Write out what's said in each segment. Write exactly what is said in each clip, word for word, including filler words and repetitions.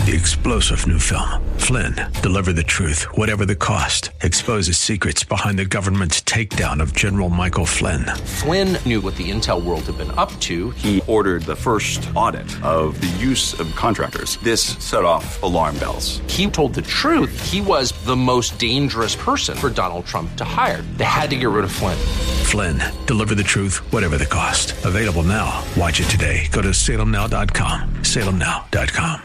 The explosive new film, Flynn, deliver the truth, whatever the cost, exposes secrets behind the government's takedown of General Michael Flynn. Flynn knew what the intel world had been up to. He ordered the first audit of the use of contractors. This set off alarm bells. He told the truth. He was the most dangerous person for Donald Trump to hire. They had to get rid of Flynn. Flynn, deliver the truth, whatever the cost. Available now. Watch it today. Go to salem now dot com. salem now dot com.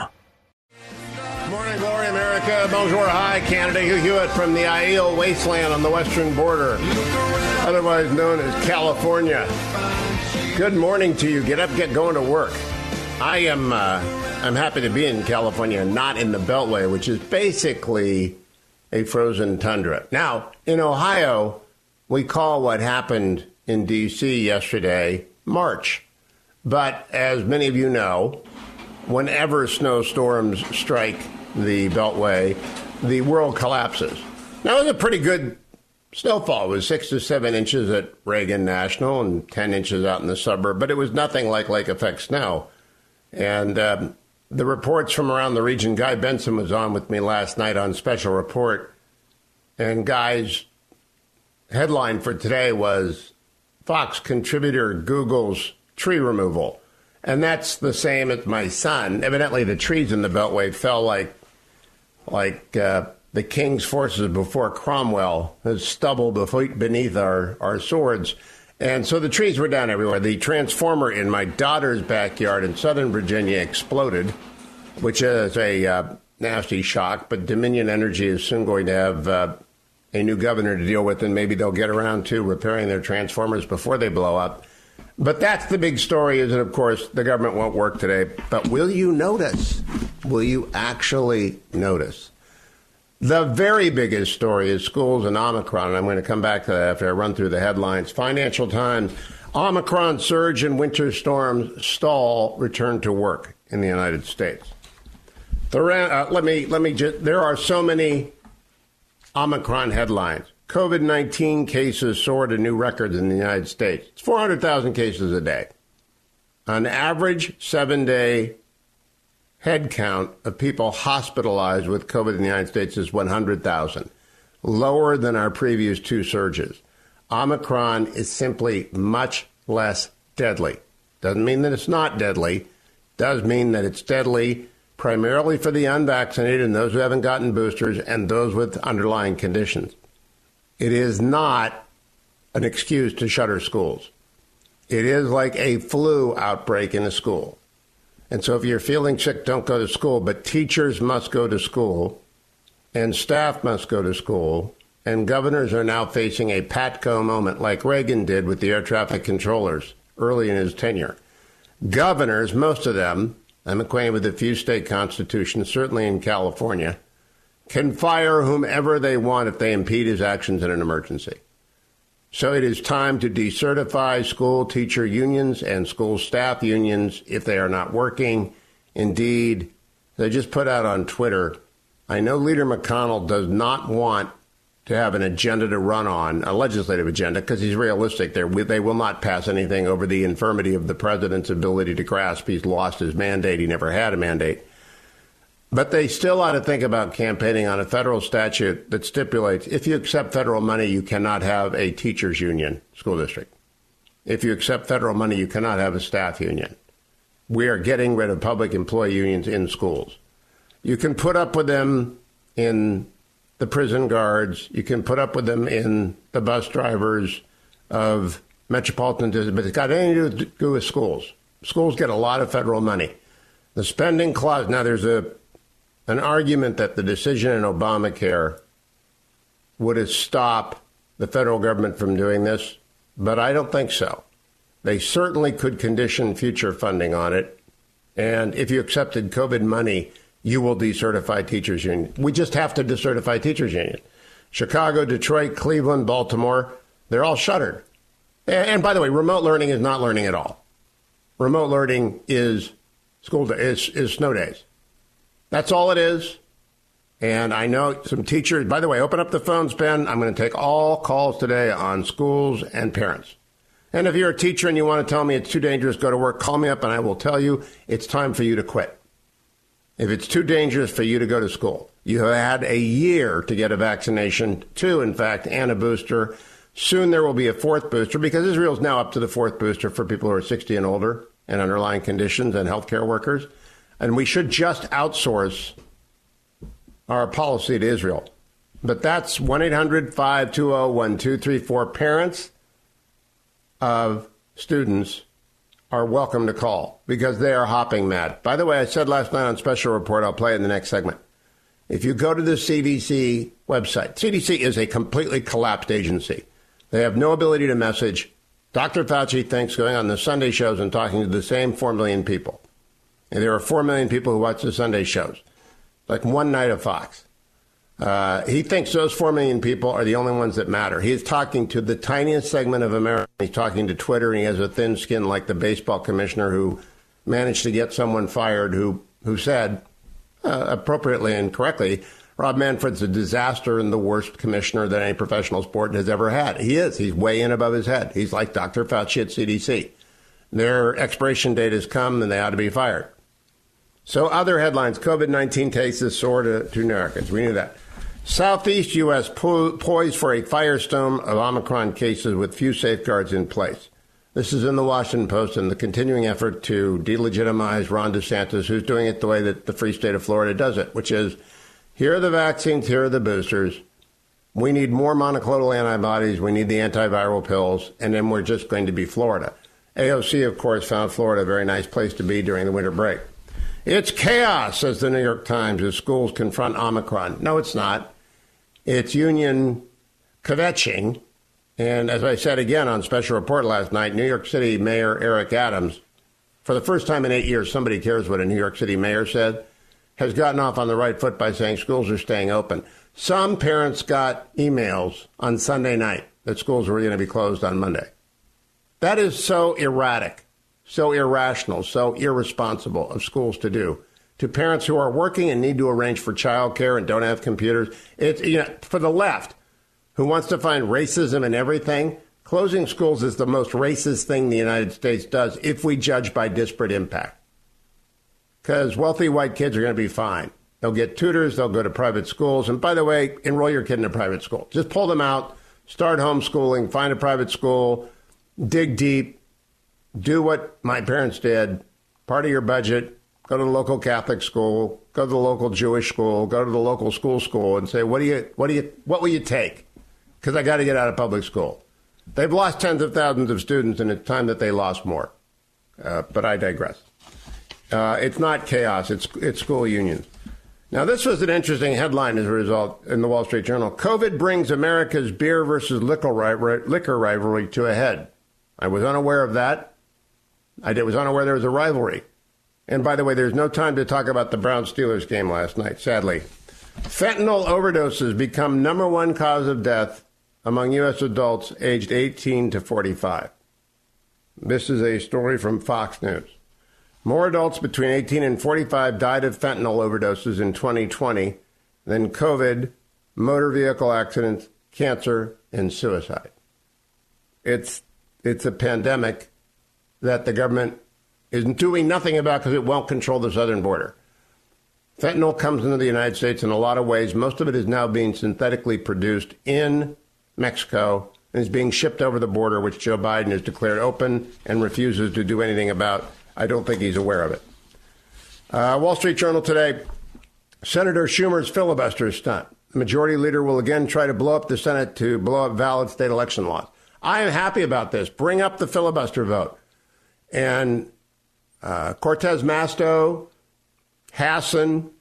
Morning, glory, America. Bonjour, hi, Canada. Hugh Hewitt from the Aiel Wasteland on the western border, otherwise known as California. Good morning to you. Get up, get going to work. I am uh, I'm happy to be in California, not in the Beltway, which is basically a frozen tundra. Now, in Ohio, we call what happened in D C yesterday March. But as many of you know, whenever snowstorms strike the Beltway, the world collapses. Now, it was a pretty good snowfall. It was six to seven inches at Reagan National and ten inches out in the suburb, but it was nothing like lake effect snow. And um, the reports from around the region, Guy Benson was on with me last night on Special Report, and Guy's headline for today was Fox contributor Google's tree removal. And that's the same as my son. Evidently, the trees in the Beltway fell like like uh, the king's forces before Cromwell, as stubble beneath our, our swords. And so the trees were down everywhere. The transformer in my daughter's backyard in Southern Virginia exploded, which is a uh, nasty shock. But Dominion Energy is soon going to have uh, a new governor to deal with, and maybe they'll get around to repairing their transformers before they blow up. But that's the big story, is that, of course, the government won't work today. But will you notice? Will you actually notice? The very biggest story is schools and Omicron, and I'm going to come back to that after I run through the headlines. Financial Times, Omicron surge and winter storms stall return to work in the United States. The, uh, let me, let me just, there are so many Omicron headlines. COVID nineteen cases soar to new records in the United States. It's four hundred thousand cases a day. On average, seven-day head count of people hospitalized with COVID in the United States is one hundred thousand, lower than our previous two surges. Omicron is simply much less deadly. Doesn't mean that it's not deadly. Does mean that it's deadly primarily for the unvaccinated and those who haven't gotten boosters and those with underlying conditions. It is not an excuse to shutter schools. It is like a flu outbreak in a school. And so if you're feeling sick, don't go to school. But teachers must go to school, and staff must go to school, and governors are now facing a Patco moment like Reagan did with the air traffic controllers early in his tenure. Governors, most of them, I'm acquainted with a few state constitutions, certainly in California, can fire whomever they want if they impede his actions in an emergency. So it is time to decertify school teacher unions and school staff unions if they are not working. Indeed, they just put out on Twitter, I know Leader McConnell does not want to have an agenda to run on, a legislative agenda, because he's realistic. They're, they will not pass anything over the infirmity of the president's ability to grasp. He's lost his mandate. He never had a mandate. But they still ought to think about campaigning on a federal statute that stipulates if you accept federal money, you cannot have a teachers union school district. If you accept federal money, you cannot have a staff union. We are getting rid of public employee unions in schools. You can put up with them in the prison guards. You can put up with them in the bus drivers of metropolitan districts, but it's got anything to do with schools. Schools get a lot of federal money. The spending clause, now there's a an argument that the decision in Obamacare would stop the federal government from doing this, but I don't think so. They certainly could condition future funding on it. And if you accepted COVID money, you will decertify teachers union. We just have to decertify teachers union. Chicago, Detroit, Cleveland, Baltimore, they're all shuttered. And by the way, remote learning is not learning at all. Remote learning is school day, is, is snow days. That's all it is. And I know some teachers, by the way, open up the phones, Ben. I'm going to take all calls today on schools and parents. And if you're a teacher and you want to tell me it's too dangerous, go to work, call me up and I will tell you it's time for you to quit. if it's too dangerous for you to go to school. You have had a year to get a vaccination, two, in fact, and a booster. Soon there will be a fourth booster because Israel is now up to the fourth booster for people who are sixty and older and underlying conditions and healthcare workers. And we should just outsource our policy to Israel. But that's one eight hundred five two zero one two three four. Parents of students are welcome to call because they are hopping mad. By the way, I said last night on Special Report, I'll play it in the next segment. If you go to the C D C website, C D C is a completely collapsed agency. They have no ability to message. Doctor Fauci thinks going on the Sunday shows and talking to the same four million people. And there are four million people who watch the Sunday shows, like one night of Fox. Uh, he thinks those four million people are the only ones that matter. He is talking to the tiniest segment of America. He's talking to Twitter, and he has a thin skin like the baseball commissioner who managed to get someone fired who, who said, uh, appropriately and correctly, Rob Manfred's a disaster and the worst commissioner that any professional sport has ever had. He is. He's way in above his head. He's like Doctor Fauci at C D C. Their expiration date has come, and they ought to be fired. So other headlines, COVID nineteen takes the sword to, to Americans. We knew that. Southeast U S po- poised for a firestorm of Omicron cases with few safeguards in place. This is in the Washington Post and the continuing effort to delegitimize Ron DeSantis, who's doing it the way that the free state of Florida does it, which is, here are the vaccines, here are the boosters. We need more monoclonal antibodies. We need the antiviral pills. And then we're just going to be Florida. A O C, of course, found Florida a very nice place to be during the winter break. It's chaos, says the New York Times, as schools confront Omicron. No, it's not. It's union kvetching. And as I said again on Special Report last night, New York City Mayor Eric Adams, for the first time in eight years, somebody cares what a New York City mayor said, has gotten off on the right foot by saying schools are staying open. Some parents got emails on Sunday night that schools were going to be closed on Monday. That is so erratic, so irrational, so irresponsible of schools to do. To parents who are working and need to arrange for childcare and don't have computers. It's, you know, for the left, who wants to find racism in everything, closing schools is the most racist thing the United States does if we judge by disparate impact. Because wealthy white kids are going to be fine. They'll get tutors, they'll go to private schools. And by the way, enroll your kid in a private school. Just pull them out, start homeschooling, find a private school, dig deep, do what my parents did, part of your budget, go to the local Catholic school, go to the local Jewish school, go to the local school school and say, what do you, what do you, what will you take? Because I got to get out of public school. They've lost tens of thousands of students, and it's time that they lost more. Uh, but I digress. Uh, it's not chaos. It's it's school unions. Now, this was an interesting headline as a result in the Wall Street Journal. COVID brings America's beer versus liquor, ri- liquor rivalry to a head. I was unaware of that. I was unaware there was a rivalry. And by the way, there's no time to talk about the Browns-Steelers game last night, sadly. Fentanyl overdoses become number one cause of death among U S adults aged eighteen to forty-five. This is a story from Fox News. More adults between eighteen and forty-five died of fentanyl overdoses in twenty twenty than COVID, motor vehicle accidents, cancer, and suicide. It's it's a pandemic that the government is doing nothing about because it won't control the southern border. Fentanyl comes into the United States in a lot of ways. Most of it is now being synthetically produced in Mexico and is being shipped over the border, which Joe Biden has declared open and refuses to do anything about. I don't think he's aware of it. Uh, Wall Street Journal today, Senator Schumer's filibuster stunt. The majority leader will again try to blow up the Senate to blow up valid state election laws. I am happy about this. Bring up the filibuster vote. And uh, Cortez Masto, Hassan,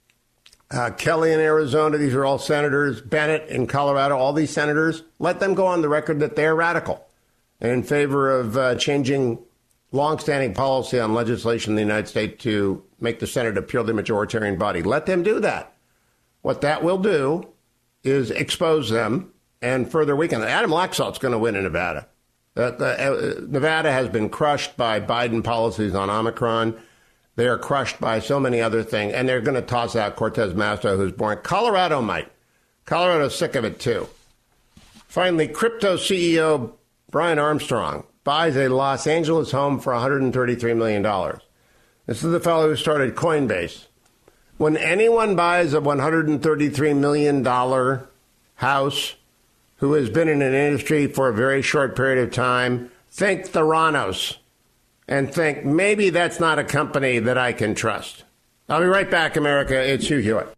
uh, Kelly in Arizona, these are all senators, Bennett in Colorado, all these senators, let them go on the record that they're radical and in favor of uh, changing longstanding policy on legislation in the United States to make the Senate a purely majoritarian body. Let them do that. What that will do is expose them and further weaken them. Adam Laxalt's going to win in Nevada. Uh, uh, Nevada has been crushed by Biden policies on Omicron. They are crushed by so many other things, and they're going to toss out Cortez Masto, who's born. Colorado might. Colorado's sick of it, too. Finally, crypto C E O Brian Armstrong buys a Los Angeles home for one hundred thirty-three million dollars. This is the fellow who started Coinbase. When anyone buys a one hundred thirty-three million dollars house who has been in an industry for a very short period of time, think Theranos and think maybe that's not a company that I can trust. I'll be right back, America. It's Hugh Hewitt.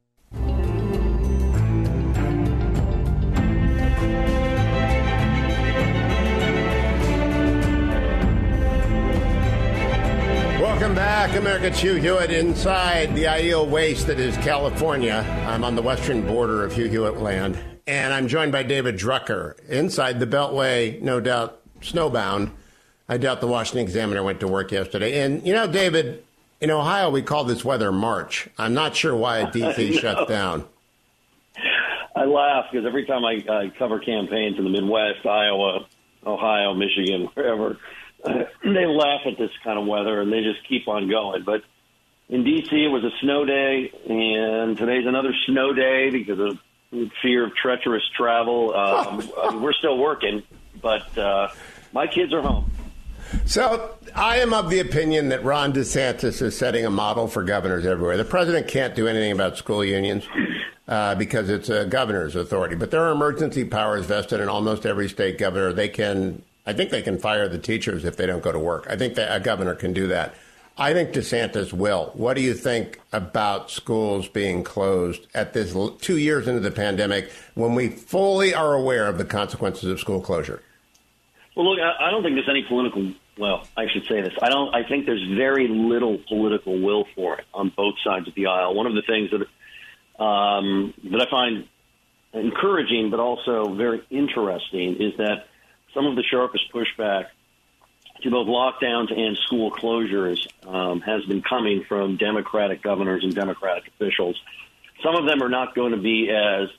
Welcome back, America. It's Hugh Hewitt inside the ideal waste that is California. I'm on the western border of Hugh Hewitt land, and I'm joined by David Drucker inside the Beltway, no doubt snowbound. I doubt the Washington Examiner went to work yesterday. And, you know, David, in Ohio, we call this weather March. I'm not sure why D C shuts down. I laugh because every time I, I cover campaigns in the Midwest, Iowa, Ohio, Michigan, wherever, uh, they laugh at this kind of weather and they just keep on going. But in D C, it was a snow day, and today's another snow day because of fear of treacherous travel. Um, we're still working, but uh, my kids are home. So I am of the opinion that Ron DeSantis is setting a model for governors everywhere. The president can't do anything about school unions uh, because it's a governor's authority. But there are emergency powers vested in almost every state governor. They can, I think they can fire the teachers if they don't go to work. I think that a governor can do that. I think DeSantis will. What do you think about schools being closed at this two years into the pandemic when we fully are aware of the consequences of school closure? Well, look, I don't think there's any political, well, I should say this. I don't. I think there's very little political will for it on both sides of the aisle. One of the things that um, that I find encouraging but also very interesting is that some of the sharpest pushback to both lockdowns and school closures um, has been coming from Democratic governors and Democratic officials. Some of them are not going to be as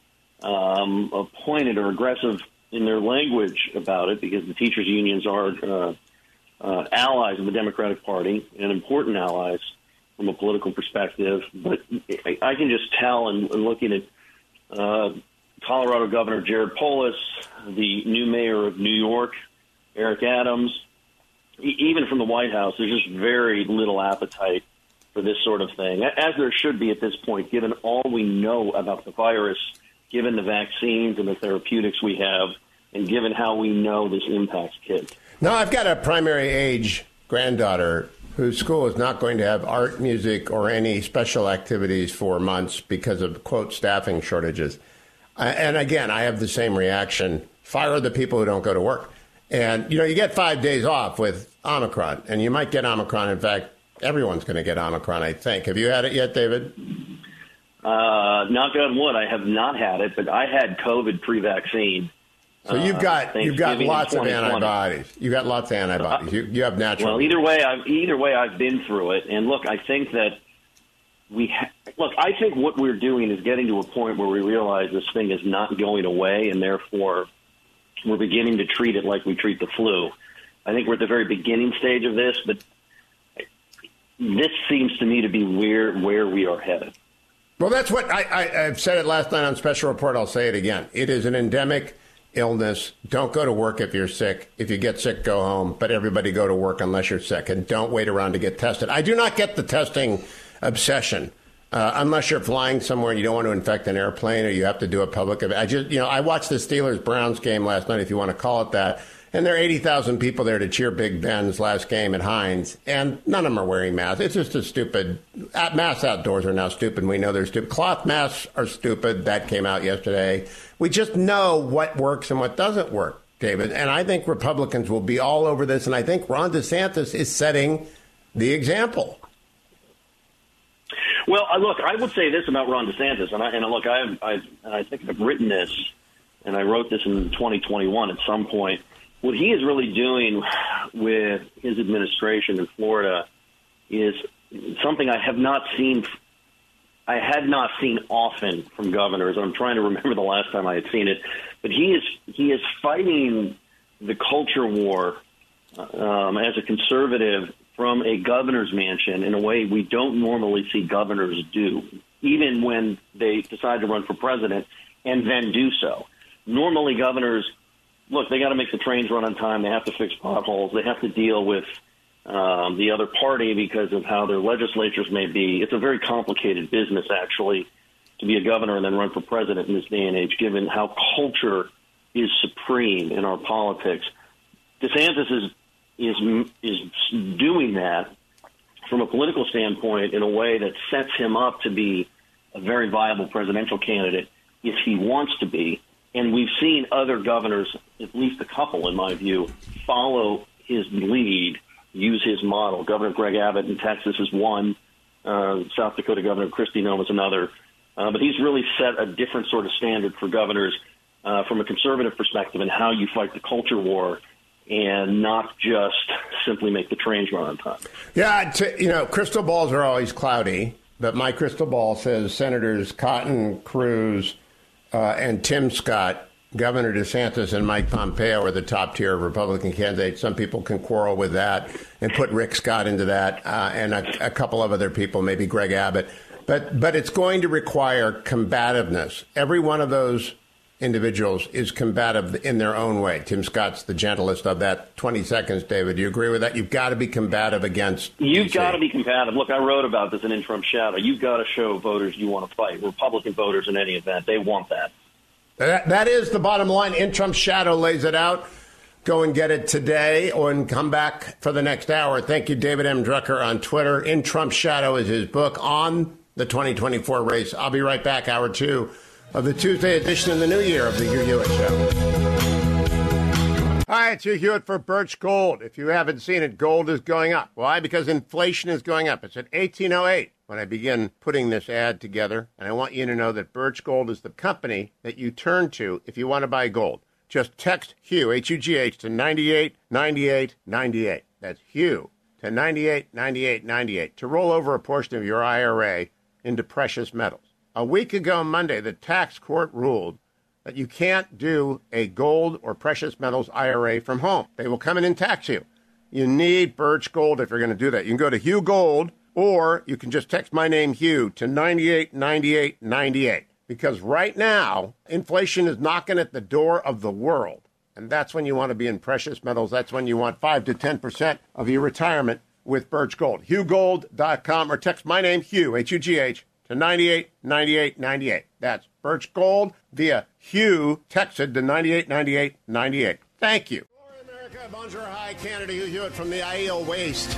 um, pointed or aggressive in their language about it because the teachers' unions are uh, uh, allies of the Democratic Party and important allies from a political perspective. But I, I can just tell in, in looking at uh, Colorado Governor Jared Polis, the new mayor of New York, Eric Adams, e- even from the White House, there's just very little appetite for this sort of thing, as there should be at this point, given all we know about the virus, given the vaccines and the therapeutics we have, and given how we know this impacts kids. Now, I've got a primary age granddaughter whose school is not going to have art, music, or any special activities for months because of, quote, staffing shortages. Uh, and again, I have the same reaction. Fire the people who don't go to work. And, you know, you get five days off with Omicron, and you might get Omicron. In fact, everyone's going to get Omicron, I think. Have you had it yet, David? Uh, knock on wood, I have not had it, but I had COVID pre-vaccine. So you've got uh, you've got lots of antibodies. You've got lots of antibodies. You you have natural. Well, either way, I've either way I've been through it. And look, I think that we ha- look. I think what we're doing is getting to a point where we realize this thing is not going away, and therefore we're beginning to treat it like we treat the flu. I think we're at the very beginning stage of this, but this seems to me to be where where we are headed. Well, that's what I, I, I've said it last night on Special Report. I'll say it again. It is an endemic illness. Don't go to work if you're sick. If you get sick, go home. But everybody go to work unless you're sick. And don't wait around to get tested. I do not get the testing obsession. Uh, unless you're flying somewhere and you don't want to infect an airplane or you have to do a public event. I just, you know, I watched the Steelers-Browns game last night, if you want to call it that. And there are eighty thousand people there to cheer Big Ben's last game at Heinz, and none of them are wearing masks. It's just a stupid – masks outdoors are now stupid. We know they're stupid. Cloth masks are stupid. That came out yesterday. We just know what works and what doesn't work, David. And I think Republicans will be all over this, and I think Ron DeSantis is setting the example. Well, look, I would say this about Ron DeSantis, and I, and look, I, I, I think I've written this, and I wrote this in twenty twenty-one at some point. What he is really doing with his administration in Florida is something I have not seen. I had not seen often from governors. I'm trying to remember the last time I had seen it, but he is he is fighting the culture war um, as a conservative from a governor's mansion in a way we don't normally see governors do, even when they decide to run for president and then do so. Normally, governors. Look, they got to make the trains run on time. They have to fix potholes. They have to deal with um, the other party because of how their legislatures may be. It's a very complicated business, actually, to be a governor and then run for president in this day and age, given how culture is supreme in our politics. DeSantis is is is doing that from a political standpoint in a way that sets him up to be a very viable presidential candidate if he wants to be. And we've seen other governors, at least a couple in my view, follow his lead, use his model. Governor Greg Abbott in Texas is one. Uh, South Dakota Governor Kristi Noem is another. Uh, but he's really set a different sort of standard for governors uh, from a conservative perspective and how you fight the culture war and not just simply make the trains run on time. Yeah, t- you know, crystal balls are always cloudy, but my crystal ball says Senators Cotton, Cruz, uh, and Tim Scott, Governor DeSantis, and Mike Pompeo are the top tier of Republican candidates. Some people can quarrel with that and put Rick Scott into that, uh, and a, a couple of other people, maybe Greg Abbott. But but it's going to require combativeness. Every one of those individuals is combative in their own way. Tim Scott's the gentlest of that. twenty seconds, David. Do you agree with that? You've got to be combative against You've got to be combative. Look, I wrote about this in In Trump's Shadow. You've got to show voters you want to fight. Republican voters in any event, they want that. That, that is the bottom line. In Trump's Shadow lays it out. Go and get it today or and come back for the next hour. Thank you, David M. Drucker on Twitter. In Trump's Shadow is his book on the twenty twenty-four race. I'll be right back, hour two of the Tuesday edition of the new year of the Hugh Hewitt Show. Hi, it's Hugh Hewitt for Birch Gold. If you haven't seen it, gold is going up. Why? Because inflation is going up. It's at eighteen oh eight when I begin putting this ad together, and I want you to know that Birch Gold is the company that you turn to if you want to buy gold. Just text Hugh, H U G H, to ninety-eight ninety-eight ninety-eight. That's Hugh to ninety-eight ninety-eight ninety-eight to roll over a portion of your I R A into precious metals. A week ago Monday, the tax court ruled that you can't do a gold or precious metals I R A from home. They will come in and tax you. You need Birch Gold if you're going to do that. You can go to Hugh Gold, or you can just text my name, Hugh, to ninety-eight ninety-eight ninety-eight. Because right now, inflation is knocking at the door of the world. And that's when you want to be in precious metals. That's when you want five to ten percent of your retirement with Birch Gold. Hugh Gold dot com or text my name, Hugh, H U G H, to ninety-eight ninety-eight ninety-eight. That's Birch Gold via Hugh, texted to ninety-eight ninety-eight ninety-eight. Thank you. Hello, America. Bonjour. Hi, Canada. Hugh Hewitt from the Aiel Waste.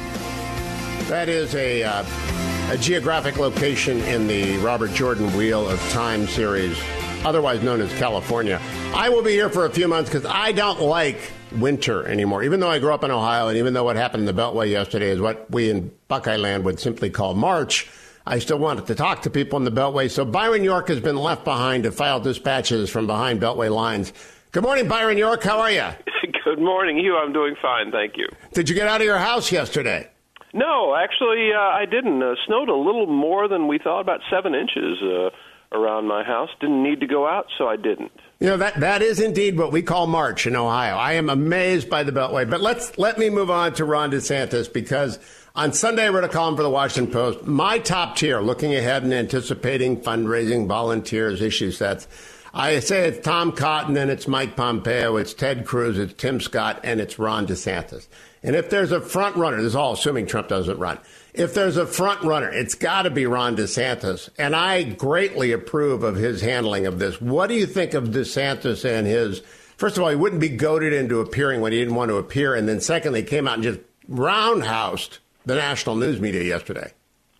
That is a, uh, a geographic location in the Robert Jordan Wheel of Time series, otherwise known as California. I will be here for a few months because I don't like winter anymore. Even though I grew up in Ohio, and even though what happened in the Beltway yesterday is what we in Buckeye Land would simply call March, I still wanted to talk to people in the Beltway. So Byron York has been left behind to file dispatches from behind Beltway lines. Good morning, Byron York. How are you? Good morning, Hugh. I'm doing fine, thank you. Did you get out of your house yesterday? No, actually, uh, I didn't. Uh, snowed a little more than we thought, about seven inches uh, around my house. Didn't need to go out, so I didn't. You know, that, that is indeed what we call March in Ohio. I am amazed by the Beltway. But let's let me move on to Ron DeSantis, because on Sunday I wrote a column for the Washington Post. My top tier, looking ahead and anticipating fundraising, volunteers, issue sets. I say it's Tom Cotton and it's Mike Pompeo, it's Ted Cruz, it's Tim Scott, and it's Ron DeSantis. And if there's a front runner, this is all assuming Trump doesn't run. If there's a front runner, it's got to be Ron DeSantis. And I greatly approve of his handling of this. What do you think of DeSantis and his, first of all, he wouldn't be goaded into appearing when he didn't want to appear. And then secondly, he came out and just roundhoused the national news media yesterday.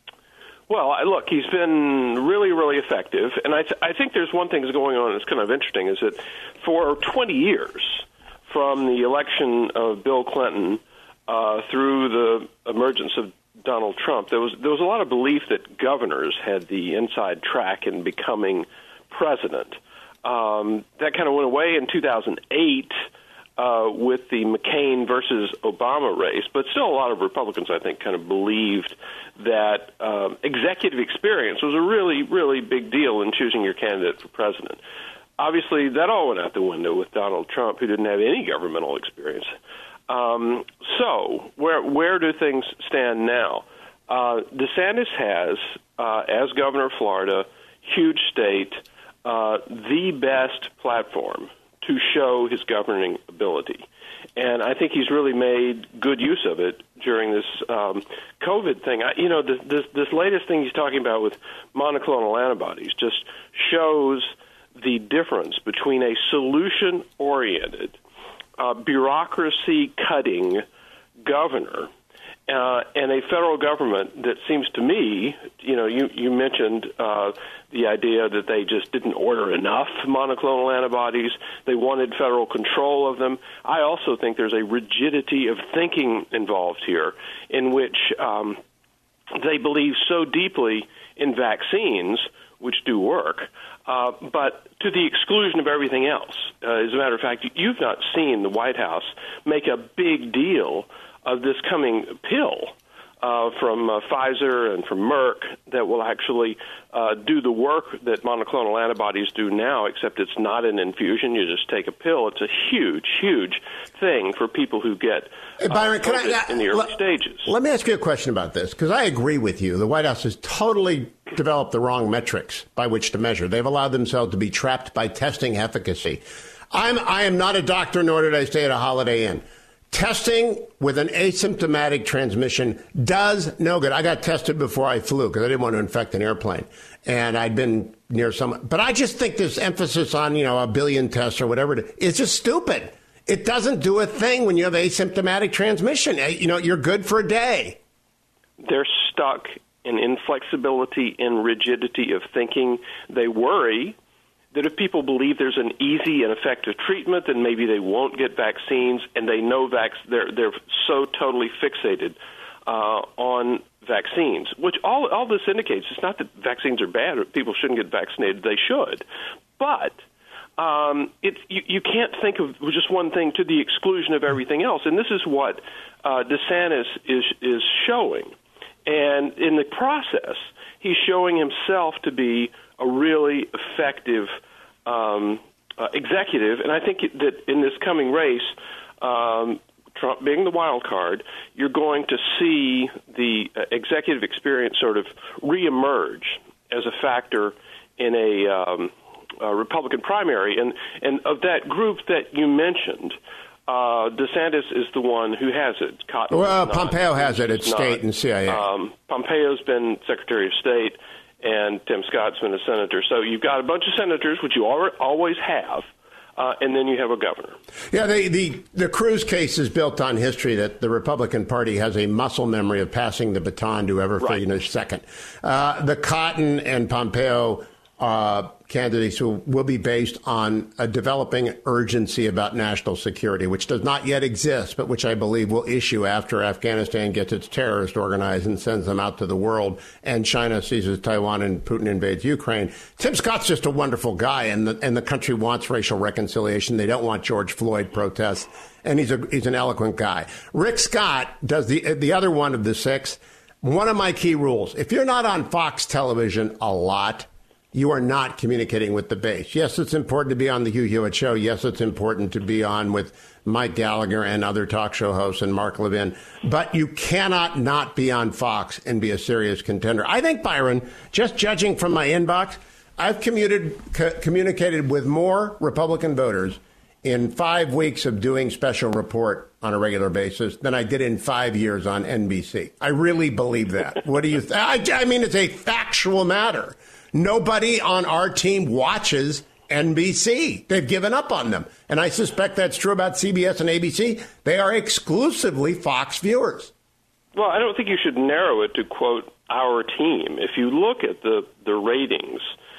Well, look, he's been really, really effective. And I, th- I think there's one thing that's going on that's kind of interesting, is that for twenty years, from the election of Bill Clinton uh, through the emergence of Donald Trump, there was there was a lot of belief that governors had the inside track in becoming president. Um, that kind of went away in two thousand eight uh, with the McCain versus Obama race, but still a lot of Republicans, I think, kind of believed that um, executive experience was a really, really big deal in choosing your candidate for president. Obviously, that all went out the window with Donald Trump, who didn't have any governmental experience. Um, so where where do things stand now? Uh, DeSantis has, uh, as governor of Florida, huge state, uh, the best platform to show his governing ability. And I think he's really made good use of it during this um, COVID thing. I, you know, this, this, this latest thing he's talking about with monoclonal antibodies just shows the difference between a solution-oriented, uh, bureaucracy-cutting governor Uh, and a federal government that seems to me, you know, you, you mentioned uh, the idea that they just didn't order enough monoclonal antibodies. They wanted federal control of them. I also think there's a rigidity of thinking involved here in which um, they believe so deeply in vaccines, which do work, uh, but to the exclusion of everything else. Uh, as a matter of fact, you've not seen the White House make a big deal of this coming pill uh, from uh, Pfizer and from Merck that will actually uh, do the work that monoclonal antibodies do now, except it's not an infusion. You just take a pill. It's a huge, huge thing for people who get uh, Byron, can I, in the early let, stages. Let me ask you a question about this, because I agree with you. The White House has totally developed the wrong metrics by which to measure. They've allowed themselves to be trapped by testing efficacy. I'm, I am not a doctor, nor did I stay at a Holiday Inn. Testing with an asymptomatic transmission does no good. I got tested before I flew because I didn't want to infect an airplane. And I'd been near someone. But I just think this emphasis on, you know, a billion tests or whatever it is, it's just stupid. It doesn't do a thing when you have asymptomatic transmission. You know, you're good for a day. They're stuck in inflexibility and rigidity of thinking. They worry that if people believe there's an easy and effective treatment, then maybe they won't get vaccines, and they know vac- they're they're so totally fixated uh, on vaccines, which all all this indicates. It's not that vaccines are bad or people shouldn't get vaccinated; they should, but um, it's you, you can't think of just one thing to the exclusion of everything else, and this is what uh, DeSantis is is showing, and in the process, he's showing himself to be a really effective um, uh, executive. And I think that in this coming race, um, Trump being the wild card, you're going to see the uh, executive experience sort of reemerge as a factor in a, um, a Republican primary. And, and of that group that you mentioned, uh, DeSantis is the one who has it. Cotton well, Pompeo has it at State and C I A. Um, Pompeo's been Secretary of State, and Tim Scott's been a senator. So you've got a bunch of senators, which you always have, uh, and then you have a governor. Yeah, the, the, the Cruz case is built on history that the Republican Party has a muscle memory of passing the baton to whoever right. figures second. Uh, the Cotton and Pompeo uh, candidates will, will be based on a developing urgency about national security, which does not yet exist, but which I believe will issue after Afghanistan gets its terrorists organized and sends them out to the world, and China seizes Taiwan and Putin invades Ukraine. Tim Scott's just a wonderful guy, and the, and the country wants racial reconciliation. They don't want George Floyd protests, and he's a he's an eloquent guy. Rick Scott does the the other one of the six. One of my key rules: if you're not on Fox television a lot, you are not communicating with the base. Yes, it's important to be on the Hugh Hewitt Show. Yes, it's important to be on with Mike Gallagher and other talk show hosts and Mark Levin. But you cannot not be on Fox and be a serious contender. I think, Byron, just judging from my inbox, I've commuted, co- communicated with more Republican voters in five weeks of doing Special Report on a regular basis than I did in five years on N B C. I really believe that. What do you think? I, I mean, it's a factual matter. Nobody on our team watches N B C. They've given up on them. And I suspect that's true about C B S and A B C. They are exclusively Fox viewers. Well, I don't think you should narrow it to, quote, our team. If you look at the, the ratings,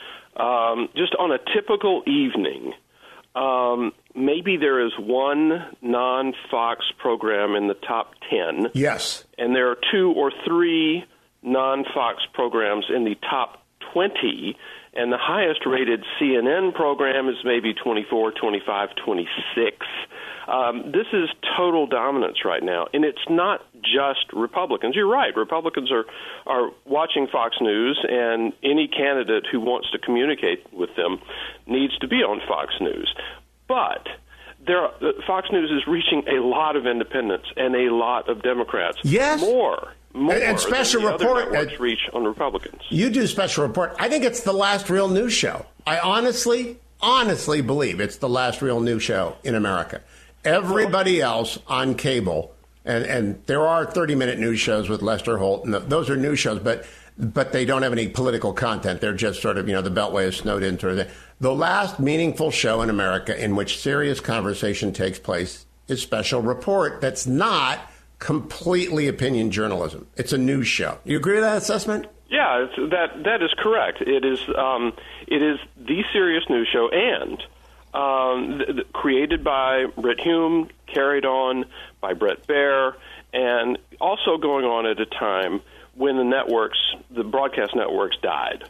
um, just on a typical evening, um, maybe there is one non-Fox program in the top ten. Yes. And there are two or three non-Fox programs in the top twenty, and the highest rated C N N program is maybe twenty-four, twenty-five, twenty-six. Um, this is total dominance right now, and it's not just Republicans. You're right. Republicans are, are watching Fox News, and any candidate who wants to communicate with them needs to be on Fox News. But there are, Fox News is reaching a lot of independents and a lot of Democrats. Yes. More. More and special than the report other networks reach on Republicans. You do Special Report. I think it's the last real news show. I honestly, honestly believe it's the last real news show in America. Everybody else on cable, and, and there are thirty-minute news shows with Lester Holt, and those are news shows, but but they don't have any political content. They're just sort of, you know, the Beltway is snowed in sort of thing. The last meaningful show in America in which serious conversation takes place is Special Report. That's not completely opinion journalism. It's a news show. You agree with that assessment? Yeah, it's, that that is correct. It is um, it is the serious news show, and um, th- th- created by Brit Hume, carried on by Bret Baier, and also going on at a time when the networks, the broadcast networks, died.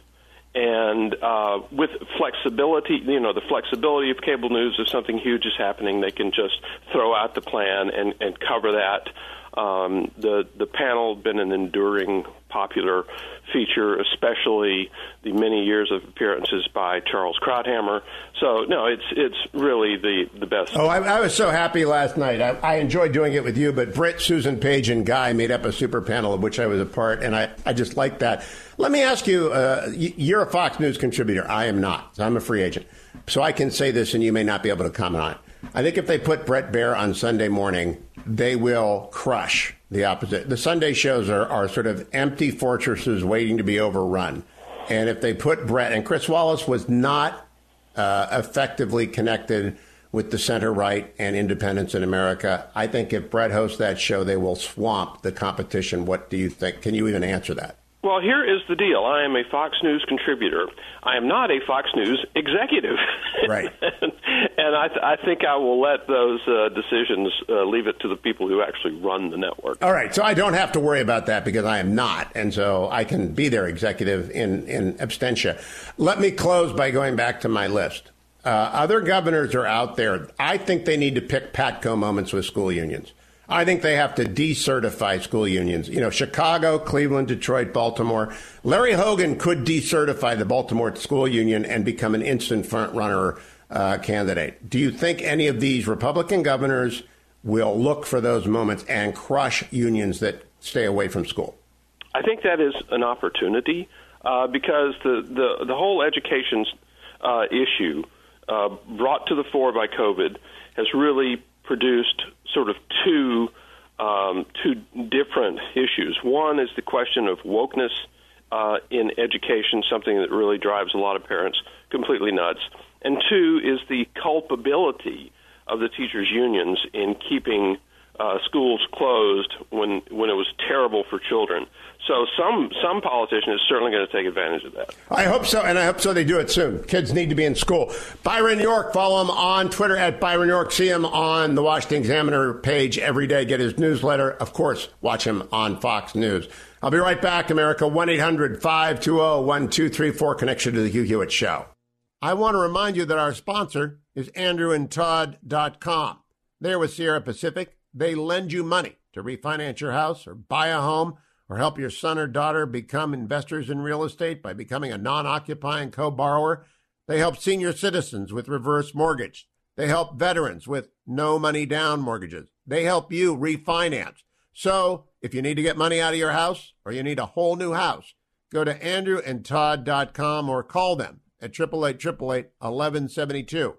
And uh, with flexibility, you know, the flexibility of cable news, if something huge is happening, they can just throw out the plan and, and cover that. Um, the the panel has been an enduring, popular feature, especially the many years of appearances by Charles Krauthammer. So, no, it's it's really the, the best. Oh, I, I was so happy last night. I, I enjoyed doing it with you, but Britt, Susan Page, and Guy made up a super panel of which I was a part, and I, I just liked that. Let me ask you, uh, you're a Fox News contributor. I am not. I'm a free agent. So I can say this, and you may not be able to comment on it. I think if they put Bret Baier on Sunday morning, they will crush the opposite. The Sunday shows are, are sort of empty fortresses waiting to be overrun. And if they put Bret, and Chris Wallace was not uh, effectively connected with the center-right and independents in America, I think if Bret hosts that show, they will swamp the competition. What do you think? Can you even answer that? Well, here is the deal. I am a Fox News contributor. I am not a Fox News executive. Right. and and I, th- I think I will let those uh, decisions uh, leave it to the people who actually run the network. All right. So I don't have to worry about that because I am not. And so I can be their executive in, in absentia. Let me close by going back to my list. Uh, other governors are out there. I think they need to pick Patco moments with school unions. I think they have to decertify school unions. You know, Chicago, Cleveland, Detroit, Baltimore. Larry Hogan could decertify the Baltimore school union and become an instant front-runner uh, candidate. Do you think any of these Republican governors will look for those moments and crush unions that stay away from school? I think that is an opportunity uh, because the, the, the whole education uh, issue uh, brought to the fore by COVID has really produced sort of two um, two different issues. One is the question of wokeness uh, in education, something that really drives a lot of parents completely nuts. And two is the culpability of the teachers' unions in keeping uh, schools closed when when it was terrible for children. So some some politician is certainly going to take advantage of that. I hope so, and I hope so they do it soon. Kids need to be in school. Byron York, follow him on Twitter at Byron York. See him on the Washington Examiner page every day. Get his newsletter. Of course, watch him on Fox News. I'll be right back, America. one eight hundred five two zero one two three four, connection to the Hugh Hewitt Show. I want to remind you that our sponsor is andrew and todd dot com. They're with Sierra Pacific. They lend you money to refinance your house or buy a home, or help your son or daughter become investors in real estate by becoming a non-occupying co-borrower. They help senior citizens with reverse mortgage. They help veterans with no money down mortgages. They help you refinance. So if you need to get money out of your house or you need a whole new house, go to andrew and todd dot com or call them at eight eight eight, eight eight eight, one one seven two.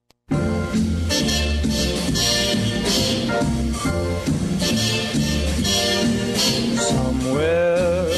Somewhere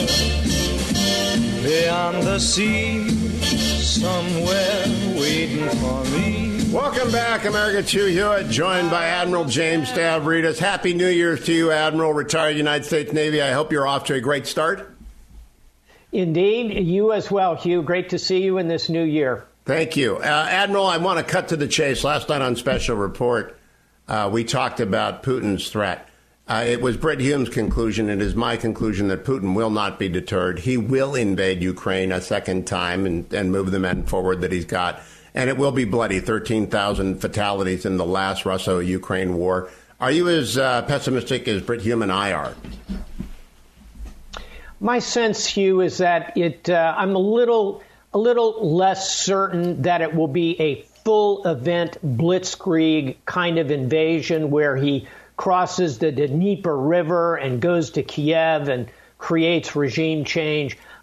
beyond the sea, somewhere waiting for me. Welcome back, America. Hugh Hewitt, joined by Admiral James Stavridis. Happy New Year's to you, Admiral, retired United States Navy. I hope you're off to a great start. Indeed. You as well, Hugh. Great to see you in this new year. Thank you. Uh, Admiral, I want to cut to the chase. Last night on Special Report, uh, we talked about Putin's threat. Uh, it was Brit Hume's conclusion. It is my conclusion that Putin will not be deterred. He will invade Ukraine a second time and, and move the men forward that he's got. And it will be bloody. thirteen thousand fatalities in the last Russo-Ukraine war. Are you as uh, pessimistic as Brit Hume and I are? My sense, Hugh, is that it. Uh, I'm a little, a little less certain that it will be a full event blitzkrieg kind of invasion where he crosses the Dnieper River and goes to Kiev and creates regime change.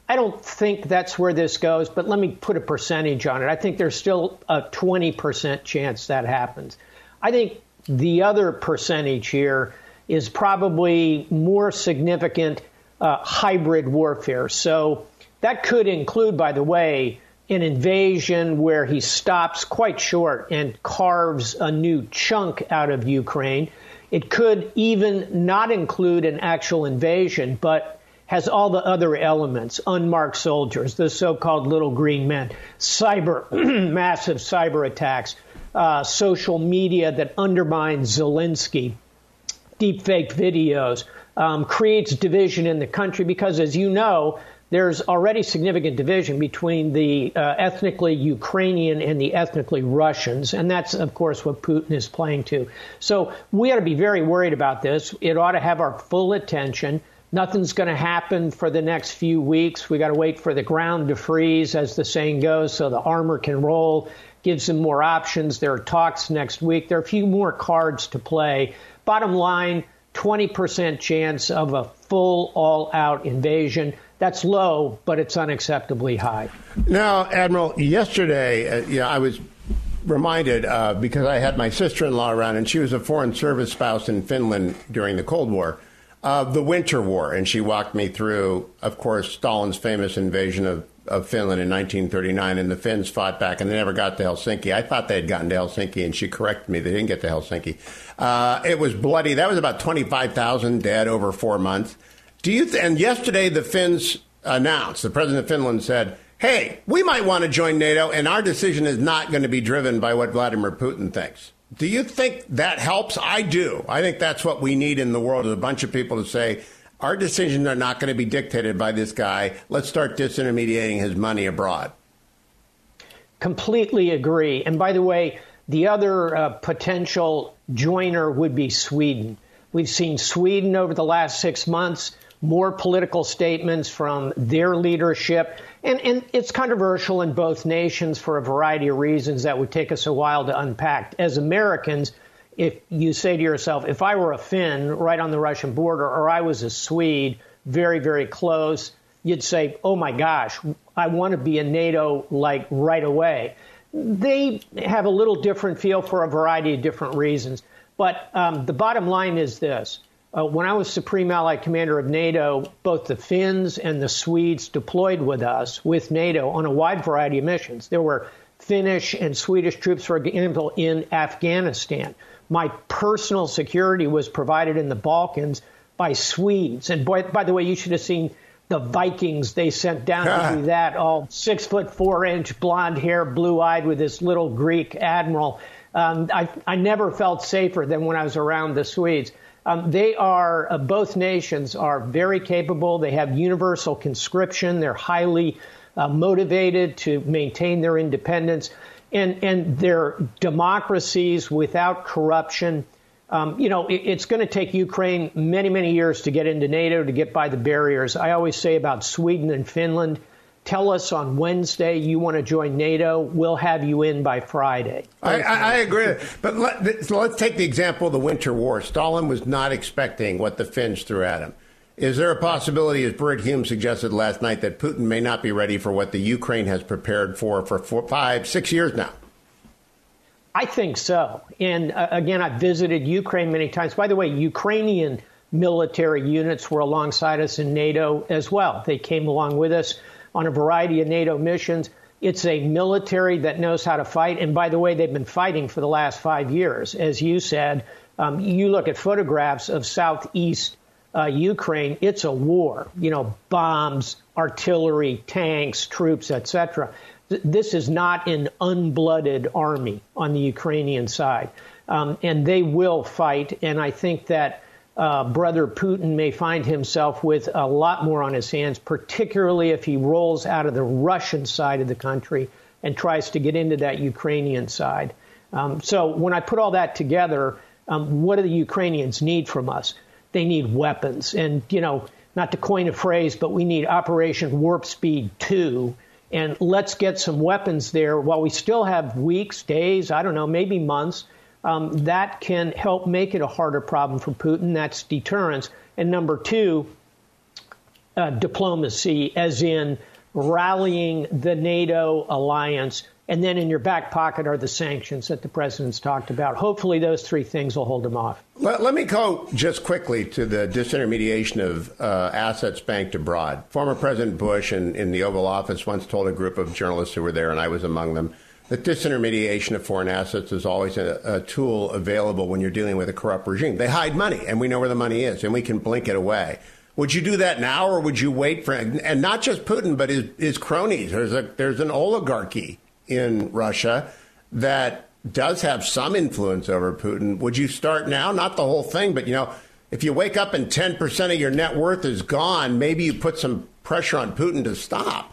I don't think that's where this goes, but let me put a percentage on it. I think there's still a twenty percent chance that happens. I think the other percentage here is probably more significant uh, hybrid warfare. So that could include, by the way, an invasion where he stops quite short and carves a new chunk out of Ukraine. It could even not include an actual invasion, but has all the other elements, unmarked soldiers, the so-called little green men, cyber, massive cyber attacks, uh, social media that undermines Zelensky, deepfake videos, um, creates division in the country because, as you know, there's already significant division between the uh, ethnically Ukrainian and the ethnically Russians. And that's, of course, what Putin is playing to. So we ought to be very worried about this. It ought to have our full attention. Nothing's going to happen for the next few weeks. We got to wait for the ground to freeze, as the saying goes, so the armor can roll, gives them more options. There are talks next week. There are a few more cards to play. Bottom line, twenty percent chance of a full all-out invasion. That's low, but it's unacceptably high. Now, Admiral, yesterday, uh, you know, I was reminded uh, because I had my sister-in-law around, and she was a foreign service spouse in Finland during the Cold War, of uh, the Winter War. And she walked me through, of course, Stalin's famous invasion of, of Finland in nineteen thirty-nine, and the Finns fought back, and they never got to Helsinki. I thought they had gotten to Helsinki, and she corrected me. They didn't get to Helsinki. Uh, it was bloody. That was about twenty-five thousand dead over four months. Do you? Th- and yesterday, the Finns announced, the president of Finland said, hey, we might want to join NATO, and our decision is not going to be driven by what Vladimir Putin thinks. Do you think that helps? I do. I think that's what we need in the world, is a bunch of people to say, our decisions are not going to be dictated by this guy. Let's start disintermediating his money abroad. Completely agree. And by the way, the other uh, potential joiner would be Sweden. We've seen Sweden over the last six months, more political statements from their leadership. And, and it's controversial in both nations for a variety of reasons that would take us a while to unpack. As Americans, if you say to yourself, if I were a Finn right on the Russian border, or I was a Swede very, very close, you'd say, oh, my gosh, I want to be in NATO like right away. They have a little different feel for a variety of different reasons. But um, the bottom line is this. Uh, when I was Supreme Allied Commander of NATO, both the Finns and the Swedes deployed with us, with NATO, on a wide variety of missions. There were Finnish and Swedish troops, for example, in Afghanistan. My personal security was provided in the Balkans by Swedes. And by, by the way, you should have seen the Vikings they sent down to do that, all six foot four inch, blonde hair, blue eyed, with this little Greek admiral. Um, I, I never felt safer than when I was around the Swedes. Um, they are, uh, both nations are very capable. They have universal conscription. They're highly uh, motivated to maintain their independence. And, and they're democracies without corruption. Um, you know, it, it's going to take Ukraine many, many years to get into NATO, to get by the barriers. I always say about Sweden and Finland, tell us on Wednesday you want to join NATO. We'll have you in by Friday. I, I, I agree. But let, so let's take the example of the Winter War. Stalin was not expecting what the Finns threw at him. Is there a possibility, as Bert Hume suggested last night, that Putin may not be ready for what the Ukraine has prepared for for four, five, six years now? I think so. And uh, again, I've visited Ukraine many times. By the way, Ukrainian military units were alongside us in NATO as well. They came along with us on a variety of NATO missions. It's a military that knows how to fight. And by the way, they've been fighting for the last five years. As you said, um, you look at photographs of southeast uh, Ukraine, it's a war. You know, bombs, artillery, tanks, troops, et cetera. Th- this is not an unblooded army on the Ukrainian side. Um, and they will fight. And I think that Uh, Brother Putin may find himself with a lot more on his hands, particularly if he rolls out of the Russian side of the country and tries to get into that Ukrainian side. Um, so when I put all that together, um, what do the Ukrainians need from us? They need weapons. And, you know, not to coin a phrase, but we need Operation Warp Speed two. And let's get some weapons there while we still have weeks, days, I don't know, maybe months. Um, that can help make it a harder problem for Putin. That's deterrence. And number two, uh, diplomacy, as in rallying the NATO alliance. And then in your back pocket are the sanctions that the president's talked about. Hopefully those three things will hold him off. Let, let me go just quickly to the disintermediation of uh, assets banked abroad. Former President Bush in, in the Oval Office once told a group of journalists who were there, and I was among them, that disintermediation of foreign assets is always a, a tool available when you're dealing with a corrupt regime. They hide money, and we know where the money is, and we can blink it away. Would you do that now, or would you wait for, and not just Putin, but his, his cronies? There's a there's an oligarchy in Russia that does have some influence over Putin. Would you start now? Not the whole thing, but, you know, if you wake up and ten percent of your net worth is gone, maybe you put some pressure on Putin to stop.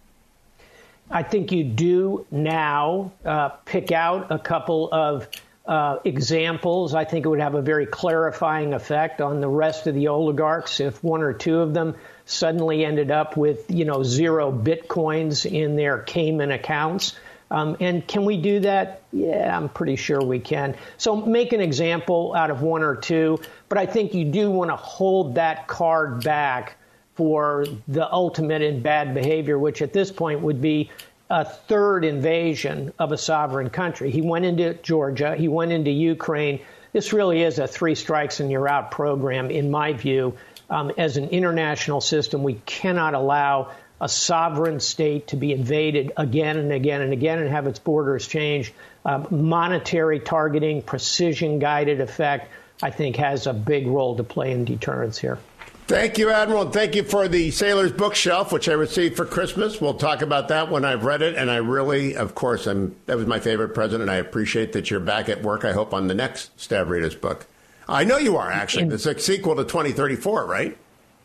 I think you do now uh, pick out a couple of uh, examples. I think it would have a very clarifying effect on the rest of the oligarchs if one or two of them suddenly ended up with, you know, zero bitcoins in their Cayman accounts. Um, and can we do that? Yeah, I'm pretty sure we can. So make an example out of one or two. But I think you do want to hold that card back for the ultimate in bad behavior, which at this point would be a third invasion of a sovereign country. He went into Georgia. He went into Ukraine. This really is a three strikes and you're out program, in my view. Um, as an international system, we cannot allow a sovereign state to be invaded again and again and again and have its borders changed. Uh, monetary targeting, precision-guided effect, I think, has a big role to play in deterrence here. Thank you, Admiral, and thank you for the Sailor's Bookshelf, which I received for Christmas. We'll talk about that when I've read it, and I really, of course, I'm, that was my favorite president. I appreciate that you're back at work, I hope, on the next Stavridis book. I know you are, actually. It's a sequel to twenty thirty-four, right?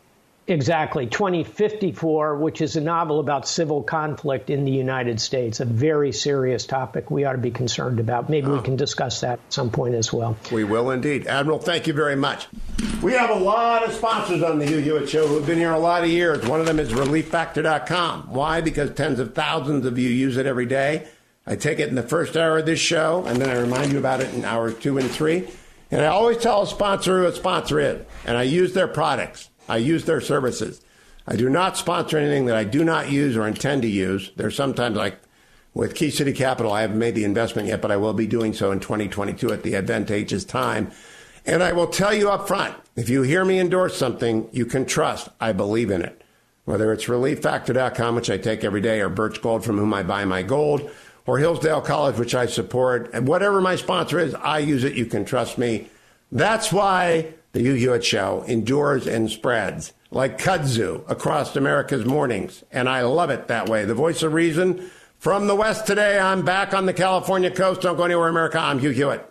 Exactly. twenty fifty-four, which is a novel about civil conflict in the United States, a very serious topic we ought to be concerned about. Maybe oh. we can discuss that at some point as well. We will indeed. Admiral, thank you very much. We have a lot of sponsors on the Hugh Hewitt Show who've been here a lot of years. One of them is relief factor dot com. Why? Because tens of thousands of you use it every day. I take it in the first hour of this show, and then I remind you about it in hours two and three. And I always tell a sponsor who a sponsor is, and I use their products. I use their services. I do not sponsor anything that I do not use or intend to use. There's sometimes, like with Key City Capital, I haven't made the investment yet, but I will be doing so in twenty twenty-two at the advantageous time. And I will tell you up front, if you hear me endorse something, you can trust I believe in it. Whether it's relief factor dot com, which I take every day, or Birch Gold, from whom I buy my gold, or Hillsdale College, which I support, and whatever my sponsor is, I use it. You can trust me. That's why the Hugh Hewitt Show endures and spreads like kudzu across America's mornings. And I love it that way. The voice of reason from the West today. I'm back on the California coast. Don't go anywhere, America. I'm Hugh Hewitt.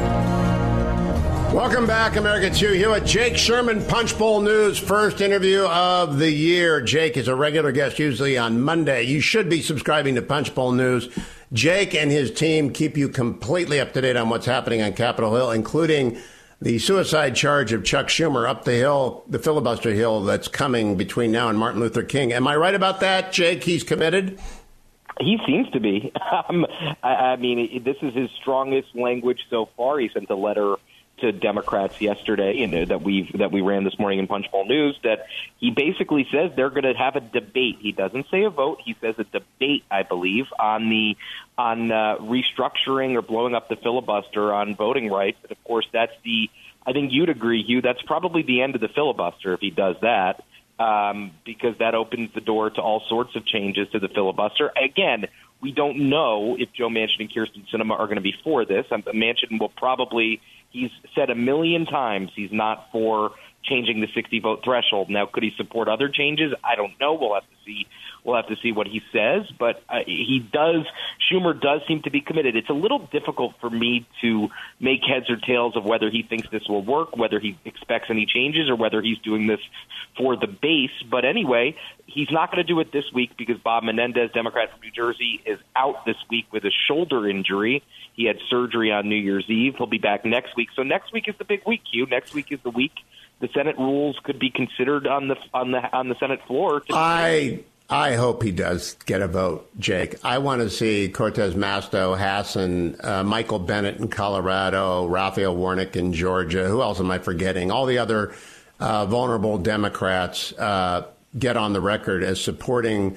Welcome back, America. It's Hugh Hewitt. Jake Sherman, Punchbowl News, first interview of the year. Jake is a regular guest usually on Monday. You should be subscribing to Punchbowl News. Jake and his team keep you completely up to date on what's happening on Capitol Hill, including the suicide charge of Chuck Schumer up the hill, the filibuster hill that's coming between now and Martin Luther King. Am I right about that, Jake? He's committed? He seems to be. Um, I, I mean, this is his strongest language so far. He sent a letter to Democrats yesterday, you know, that we that we ran this morning in Punchbowl News, that he basically says they're going to have a debate. He doesn't say a vote. He says a debate, I believe, on the on uh, restructuring or blowing up the filibuster on voting rights. And, of course, that's the – I think you'd agree, Hugh, that's probably the end of the filibuster if he does that, um, because that opens the door to all sorts of changes to the filibuster. Again, we don't know if Joe Manchin and Kyrsten Sinema are going to be for this. Manchin will probably – he's said a million times he's not for changing the sixty-vote threshold. Now, could he support other changes? I don't know. We'll have to see. We'll have to see what he says. But uh, he does. Schumer does seem to be committed. It's a little difficult for me to make heads or tails of whether he thinks this will work, whether he expects any changes, or whether he's doing this for the base. But anyway, he's not going to do it this week because Bob Menendez, Democrat from New Jersey, is out this week with a shoulder injury. He had surgery on New Year's Eve. He'll be back next week. So next week is the big week, Hugh. Next week is the week the Senate rules could be considered on the on the on the Senate floor. To I I hope he does get a vote, Jake. I want to see Cortez Masto, Hassan, uh, Michael Bennett in Colorado, Raphael Warnock in Georgia. Who else am I forgetting? All the other uh, vulnerable Democrats uh, get on the record as supporting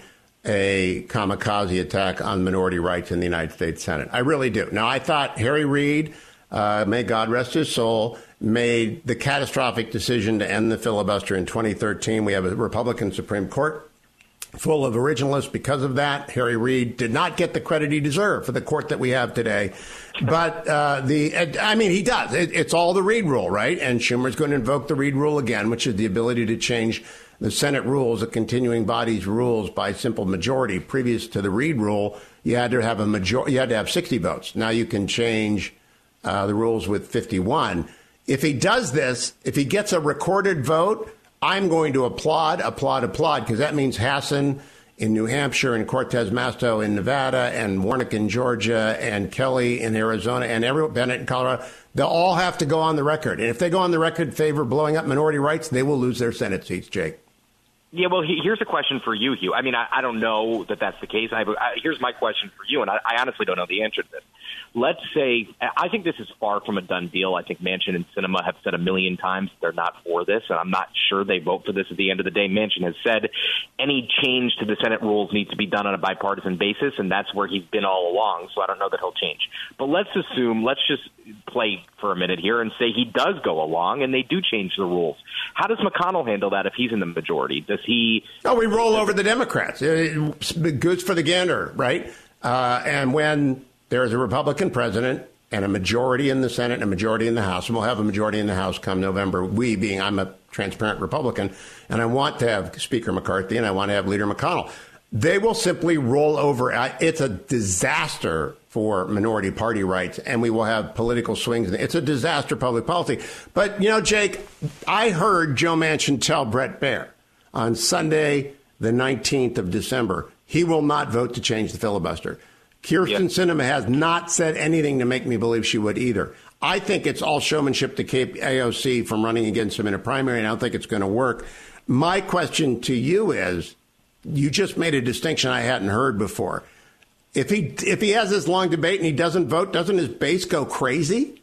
a kamikaze attack on minority rights in the United States Senate. I really do. Now, I thought Harry Reid, uh, may God rest his soul, made the catastrophic decision to end the filibuster in twenty thirteen. We have a Republican Supreme Court full of originalists because of that. Harry Reid did not get the credit he deserved for the court that we have today. But uh, the, I mean, he does. It, it's all the Reid rule, right? And Schumer's going to invoke the Reid rule again, which is the ability to change the Senate rules, the continuing body's rules, by simple majority. Previous to the Reid rule, you had to have a major, you had to have sixty votes. Now you can change uh, the rules with fifty-one. If he does this, if he gets a recorded vote, I'm going to applaud, applaud, applaud, because that means Hassan in New Hampshire and Cortez Masto in Nevada and Warnock in Georgia and Kelly in Arizona and everyone, Bennett in Colorado. They'll all have to go on the record. And if they go on the record in favor of blowing up minority rights, they will lose their Senate seats, Jake. Yeah, well, he, here's a question for you, Hugh. I mean, I, I don't know that that's the case. I, I, here's my question for you, and I, I honestly don't know the answer to this. Let's say, I think this is far from a done deal. I think Manchin and Sinema have said a million times they're not for this, and I'm not sure they vote for this at the end of the day. Manchin has said any change to the Senate rules needs to be done on a bipartisan basis, and that's where he's been all along, so I don't know that he'll change. But let's assume, let's just play for a minute here and say he does go along and they do change the rules. How does McConnell handle that if he's in the majority? Does he... Oh, we roll over the Democrats. Goods for the gander, right? Uh, and when there is a Republican president and a majority in the Senate and a majority in the House, and we'll have a majority in the House come November, we being, I'm a transparent Republican, and I want to have Speaker McCarthy and I want to have Leader McConnell. They will simply roll over. It's a disaster for minority party rights, and we will have political swings. It's a disaster public policy. But, you know, Jake, I heard Joe Manchin tell Bret Baier on Sunday, the nineteenth of December, he will not vote to change the filibuster. Kyrsten yeah. Sinema has not said anything to make me believe she would either. I think it's all showmanship to keep A O C from running against him in a primary, and I don't think it's going to work. My question to you is, you just made a distinction I hadn't heard before. If he if he has this long debate and he doesn't vote, doesn't his base go crazy?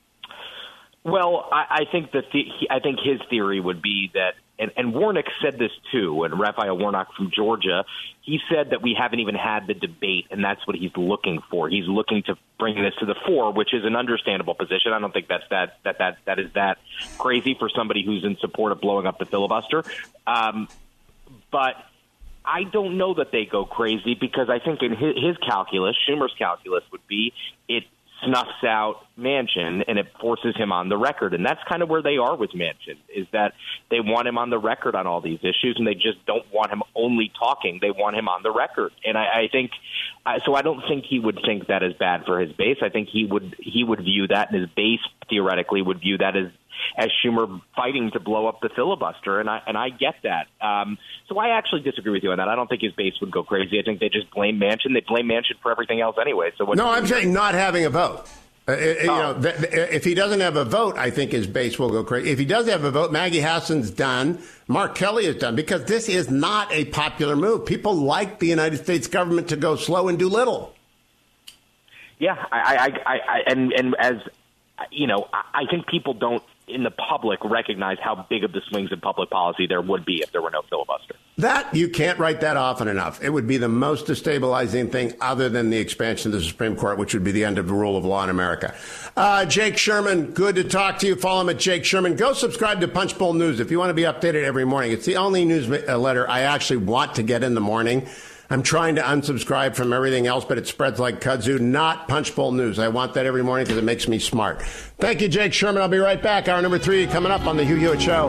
Well, I, I think that the, I think his theory would be that, and, and Warnock said this too, and Raphael Warnock from Georgia, he said that we haven't even had the debate, and that's what he's looking for. He's looking to bring this to the fore, which is an understandable position. I don't think that's that that that that is that crazy for somebody who's in support of blowing up the filibuster. Um, but I don't know that they go crazy, because I think in his, his calculus, Schumer's calculus would be it snuffs out Manchin and it forces him on the record. And that's kind of where they are with Manchin, is that they want him on the record on all these issues, and they just don't want him only talking. They want him on the record. And I, I think uh, so I don't think he would think that is bad for his base. I think he would he would view that, and his base theoretically would view that as as Schumer fighting to blow up the filibuster, and I and I get that. Um, so I actually disagree with you on that. I don't think his base would go crazy. I think they just blame Manchin. They blame Manchin for everything else anyway. So what no, I'm saying not having a vote. Uh, you oh. know, th- th- if he doesn't have a vote, I think his base will go crazy. If he does have a vote, Maggie Hassan's done. Mark Kelly is done, because this is not a popular move. People like the United States government to go slow and do little. Yeah, I, I, I, I and and as you know, I think people don't in the public recognize how big of the swings in public policy there would be if there were no filibuster. That, you can't write that often enough. It would be the most destabilizing thing other than the expansion of the Supreme Court, which would be the end of the rule of law in America. Uh, Jake Sherman, good to talk to you. Follow him at Jake Sherman. Go subscribe to Punchbowl News if you want to be updated every morning. It's the only newsletter I actually want to get in the morning. I'm trying to unsubscribe from everything else, but it spreads like kudzu. Not Punchbowl News. I want that every morning because it makes me smart. Thank you, Jake Sherman. I'll be right back. Hour number three coming up on the Hugh Hewitt Show.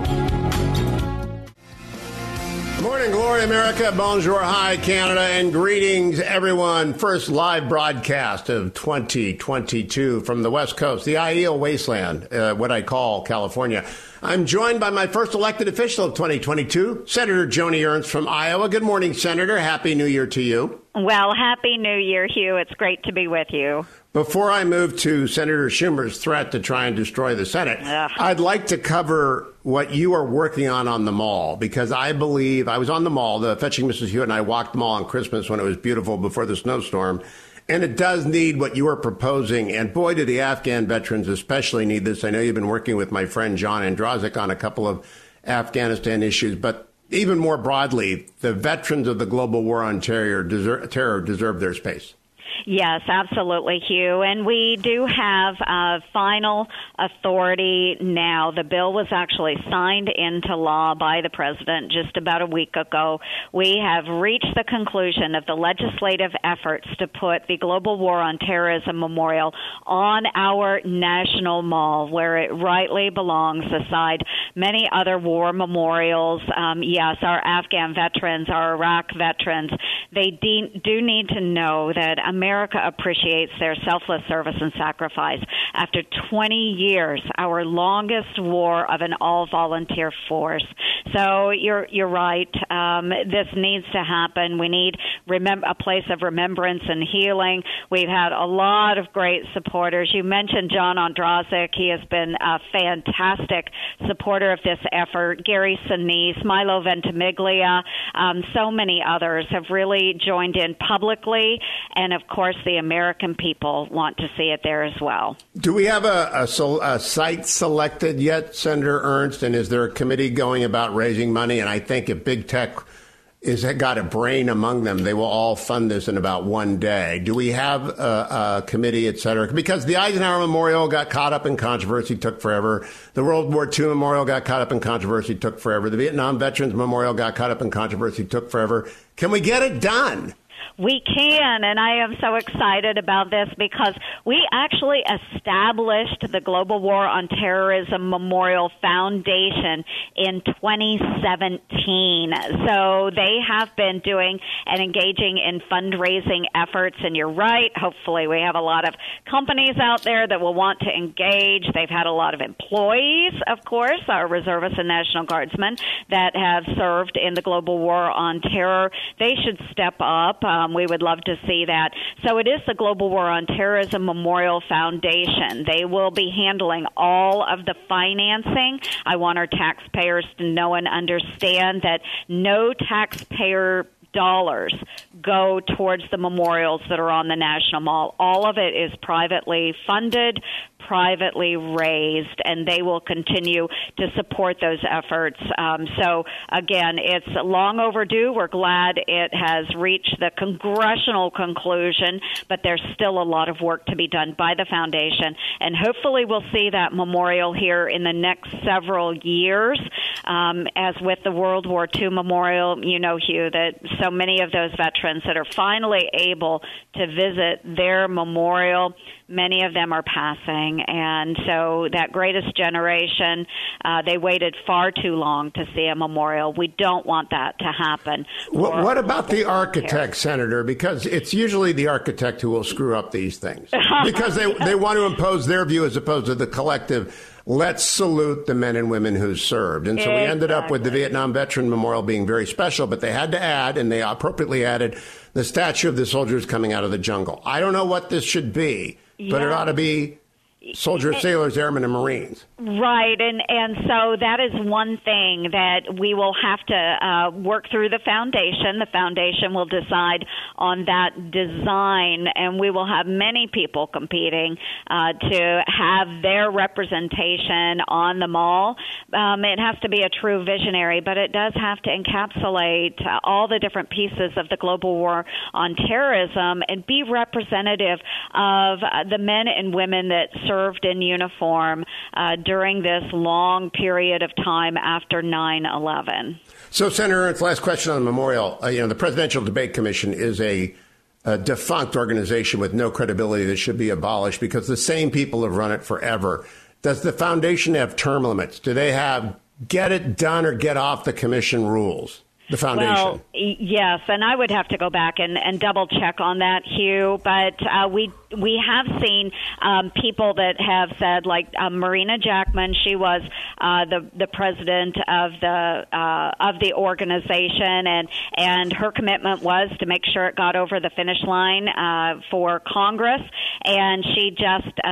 Morning, glory, America. Bonjour, hi, Canada, and greetings, everyone. First live broadcast of twenty twenty-two from the West Coast, the ideal wasteland, uh, what I call California. I'm joined by my first elected official of twenty twenty-two, Senator Joni Ernst from Iowa. Good morning, Senator. Happy New Year to you. Well, Happy New Year, Hugh. It's great to be with you. Before I move to Senator Schumer's threat to try and destroy the Senate, Ugh. I'd like to cover what you are working on on the Mall, because I believe I was on the Mall. The Fetching Missus Hewitt and I walked the Mall on Christmas when it was beautiful before the snowstorm. And it does need what you are proposing. And boy, do the Afghan veterans especially need this. I know you've been working with my friend John Androzek on a couple of Afghanistan issues, but even more broadly, the veterans of the global war on terror deserve, terror deserve their space. Yes, absolutely, Hugh. And we do have uh, final authority now. The bill was actually signed into law by the president just about a week ago. We have reached the conclusion of the legislative efforts to put the Global War on Terrorism Memorial on our national mall, where it rightly belongs, aside many other war memorials. Um, yes, our Afghan veterans, our Iraq veterans, they de- do need to know that America America appreciates their selfless service and sacrifice. After twenty years, our longest war of an all-volunteer force. So you're you're right. Um, this needs to happen. We need remem- a place of remembrance and healing. We've had a lot of great supporters. You mentioned John Ondrasik. He has been a fantastic supporter of this effort. Gary Sinise, Milo Ventimiglia, um, so many others have really joined in publicly, and of course the American people want to see it there as well. Do we have a, a, a site selected yet, Senator Ernst, and is there a committee going about raising money? And I think if big tech is got a brain among them, they will all fund this in about one day. Do we have a, a committee, et cetera? Because the Eisenhower Memorial got caught up in controversy, took forever. The World War Two Memorial got caught up in controversy, took forever. The Vietnam Veterans Memorial got caught up in controversy, took forever. Can we get it done? We can, and I am so excited about this because we actually established the Global War on Terrorism Memorial Foundation in twenty seventeen. So they have been doing and engaging in fundraising efforts, and you're right. Hopefully we have a lot of companies out there that will want to engage. They've had a lot of employees, of course, our reservists and National Guardsmen that have served in the Global War on Terror. They should step up. Um, we would love to see that. So it is the Global War on Terrorism Memorial Foundation. They will be handling all of the financing. I want our taxpayers to know and understand that no taxpayer dollars go towards the memorials that are on the National Mall. All of it is privately funded, privately raised, and they will continue to support those efforts. Um, so, again, it's long overdue. We're glad it has reached the congressional conclusion, but there's still a lot of work to be done by the foundation, and hopefully we'll see that memorial here in the next several years. Um, as with the World War Two Memorial, you know, Hugh, that so many of those veterans that are finally able to visit their memorial, many of them are passing. And so that greatest generation, uh, they waited far too long to see a memorial. We don't want that to happen. What, what about the architect, Senator? Because it's usually the architect who will screw up these things. Because they, they want to impose their view as opposed to the collective. Let's salute the men and women who served. And so exactly. We ended up with the Vietnam Veteran Memorial being very special, but they had to add, and they appropriately added, the statue of the soldiers coming out of the jungle. I don't know what this should be, yeah. but it ought to be soldiers, sailors, airmen, and Marines. Right, and, and so that is one thing that we will have to uh, work through the foundation. The foundation will decide on that design, and we will have many people competing uh, to have their representation on the mall. Um, it has to be a true visionary, but it does have to encapsulate uh, all the different pieces of the global war on terrorism and be representative of uh, the men and women that served in uniform uh, during this long period of time after nine eleven. So, Senator Ernst, last question on the memorial. Uh, you know, the Presidential Debate Commission is a, a defunct organization with no credibility that should be abolished because the same people have run it forever. Does the foundation have term limits? Do they have get it done or get off the commission rules? The foundation. Well, yes, and I would have to go back and, and double check on that, Hugh. But uh, we we have seen um, people that have said, like uh, Marina Jackman, she was uh, the the president of the uh, of the organization, and and her commitment was to make sure it got over the finish line uh, for Congress, and she just uh,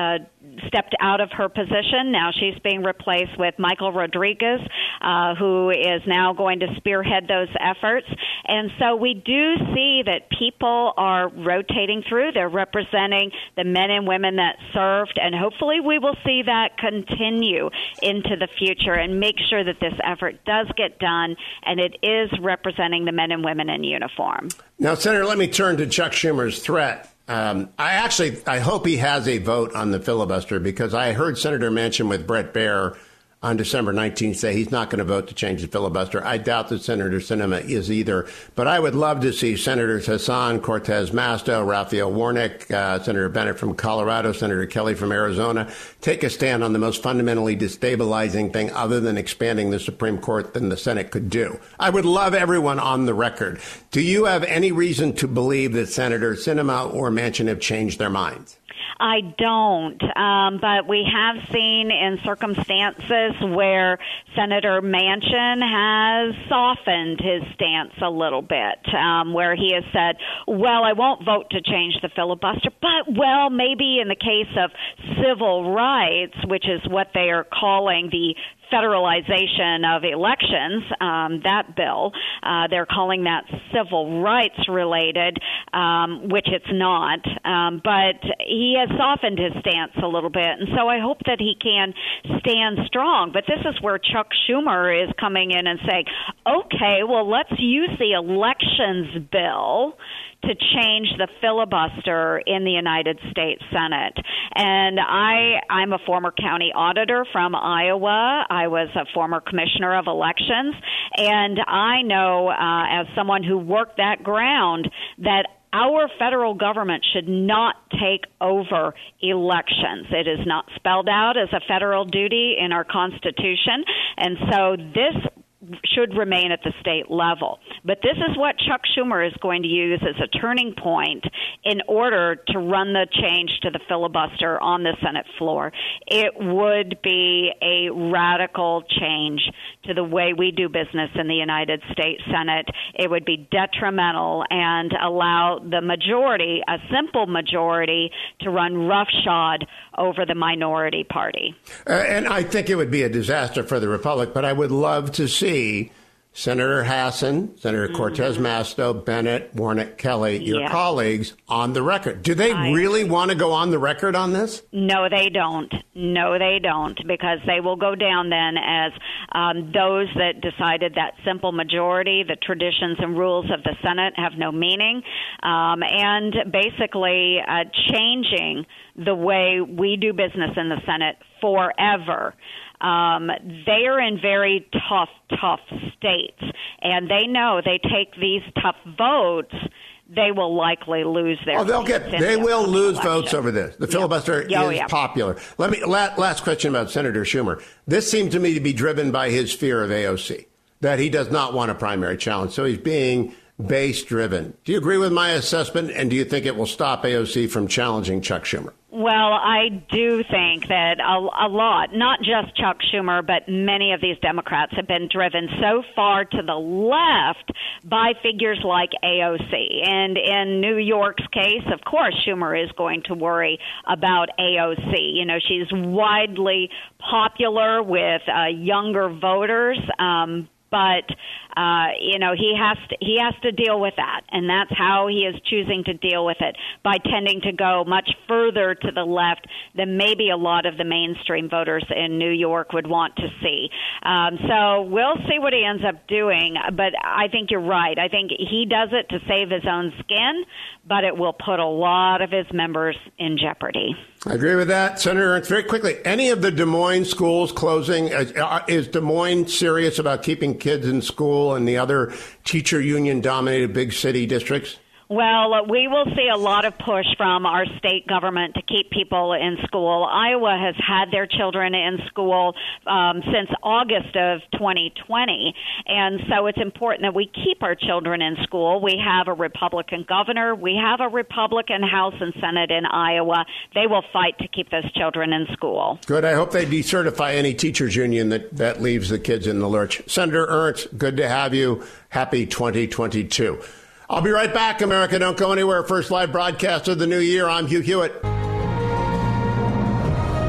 stepped out of her position. Now she's being replaced with Michael Rodriguez, uh, who is now going to spearhead those efforts. And so we do see that people are rotating through. They're representing the men and women that served, and hopefully we will see that continue into the future and make sure that this effort does get done and it is representing the men and women in uniform. Now, Senator, let me turn to Chuck Schumer's threat. Um, I actually, I hope he has a vote on the filibuster, because I heard Senator Manchin with Bret Baier on December nineteenth say he's not going to vote to change the filibuster. I doubt that Senator Sinema is either. But I would love to see Senators Hassan, Cortez Masto, Raphael Warnock, uh, Senator Bennett from Colorado, Senator Kelly from Arizona take a stand on the most fundamentally destabilizing thing other than expanding the Supreme Court than the Senate could do. I would love everyone on the record. Do you have any reason to believe that Senator Sinema or Manchin have changed their minds? I don't, um, but we have seen in circumstances where Senator Manchin has softened his stance a little bit, um, where he has said, well, I won't vote to change the filibuster, but, well, maybe in the case of civil rights, which is what they are calling the federalization of elections, um, that bill, uh, they're calling that civil rights related, um, which it's not. Um, but he has softened his stance a little bit, and so I hope that he can stand strong. But this is where Chuck Schumer is coming in and saying, okay, well, let's use the elections bill to change the filibuster in the United States Senate. And I, I'm a former county auditor from Iowa. I was a former commissioner of elections. And I know, uh, as someone who worked that ground, that our federal government should not take over elections. It is not spelled out as a federal duty in our Constitution. And so this should remain at the state level. But this is what Chuck Schumer is going to use as a turning point in order to run the change to the filibuster on the Senate floor. It would be a radical change to the way we do business in the United States Senate. It would be detrimental and allow the majority, a simple majority, to run roughshod over the minority party. Uh, and I think it would be a disaster for the Republic, but I would love to see Senator Hassan, Senator mm-hmm. Cortez Masto, Bennett, Warnock, Kelly, your yeah. colleagues, on the record. Do they I really want to go on the record on this? No, they don't. No, they don't, because they will go down then as um, those that decided that simple majority, the traditions and rules of the Senate have no meaning, um, and basically uh, changing the way we do business in the Senate forever. Um, they are in very tough, tough states, and they know they take these tough votes, they will likely lose their. Oh, they'll get. They will lose election. votes over this. The filibuster yeah. Oh, is yeah. popular. Let me last, last question about Senator Schumer. This seemed to me to be driven by his fear of A O C, that he does not want a primary challenge, so he's being base-driven. Do you agree with my assessment, and do you think it will stop A O C from challenging Chuck Schumer? Well, I do think that a, a lot, not just Chuck Schumer, but many of these Democrats have been driven so far to the left by figures like A O C. And in New York's case, of course, Schumer is going to worry about A O C. You know, she's widely popular with uh, younger voters, um, but Uh, you know, he has to, he has to deal with that, and that's how he is choosing to deal with it, by tending to go much further to the left than maybe a lot of the mainstream voters in New York would want to see. Um, so we'll see what he ends up doing, but I think you're right. I think he does it to save his own skin, but it will put a lot of his members in jeopardy. I agree with that. Senator Ernst, very quickly, any of the Des Moines schools closing, is Des Moines serious about keeping kids in school and the other teacher union-dominated big city districts? Well, we will see a lot of push from our state government to keep people in school. Iowa has had their children in school um, since August of twenty twenty, and so it's important that we keep our children in school. We have a Republican governor. We have a Republican House and Senate in Iowa. They will fight to keep those children in school. Good. I hope they decertify any teachers union that, that leaves the kids in the lurch. Senator Ernst, good to have you. Happy twenty twenty-two. I'll be right back, America. Don't go anywhere. First live broadcast of the new year. I'm Hugh Hewitt.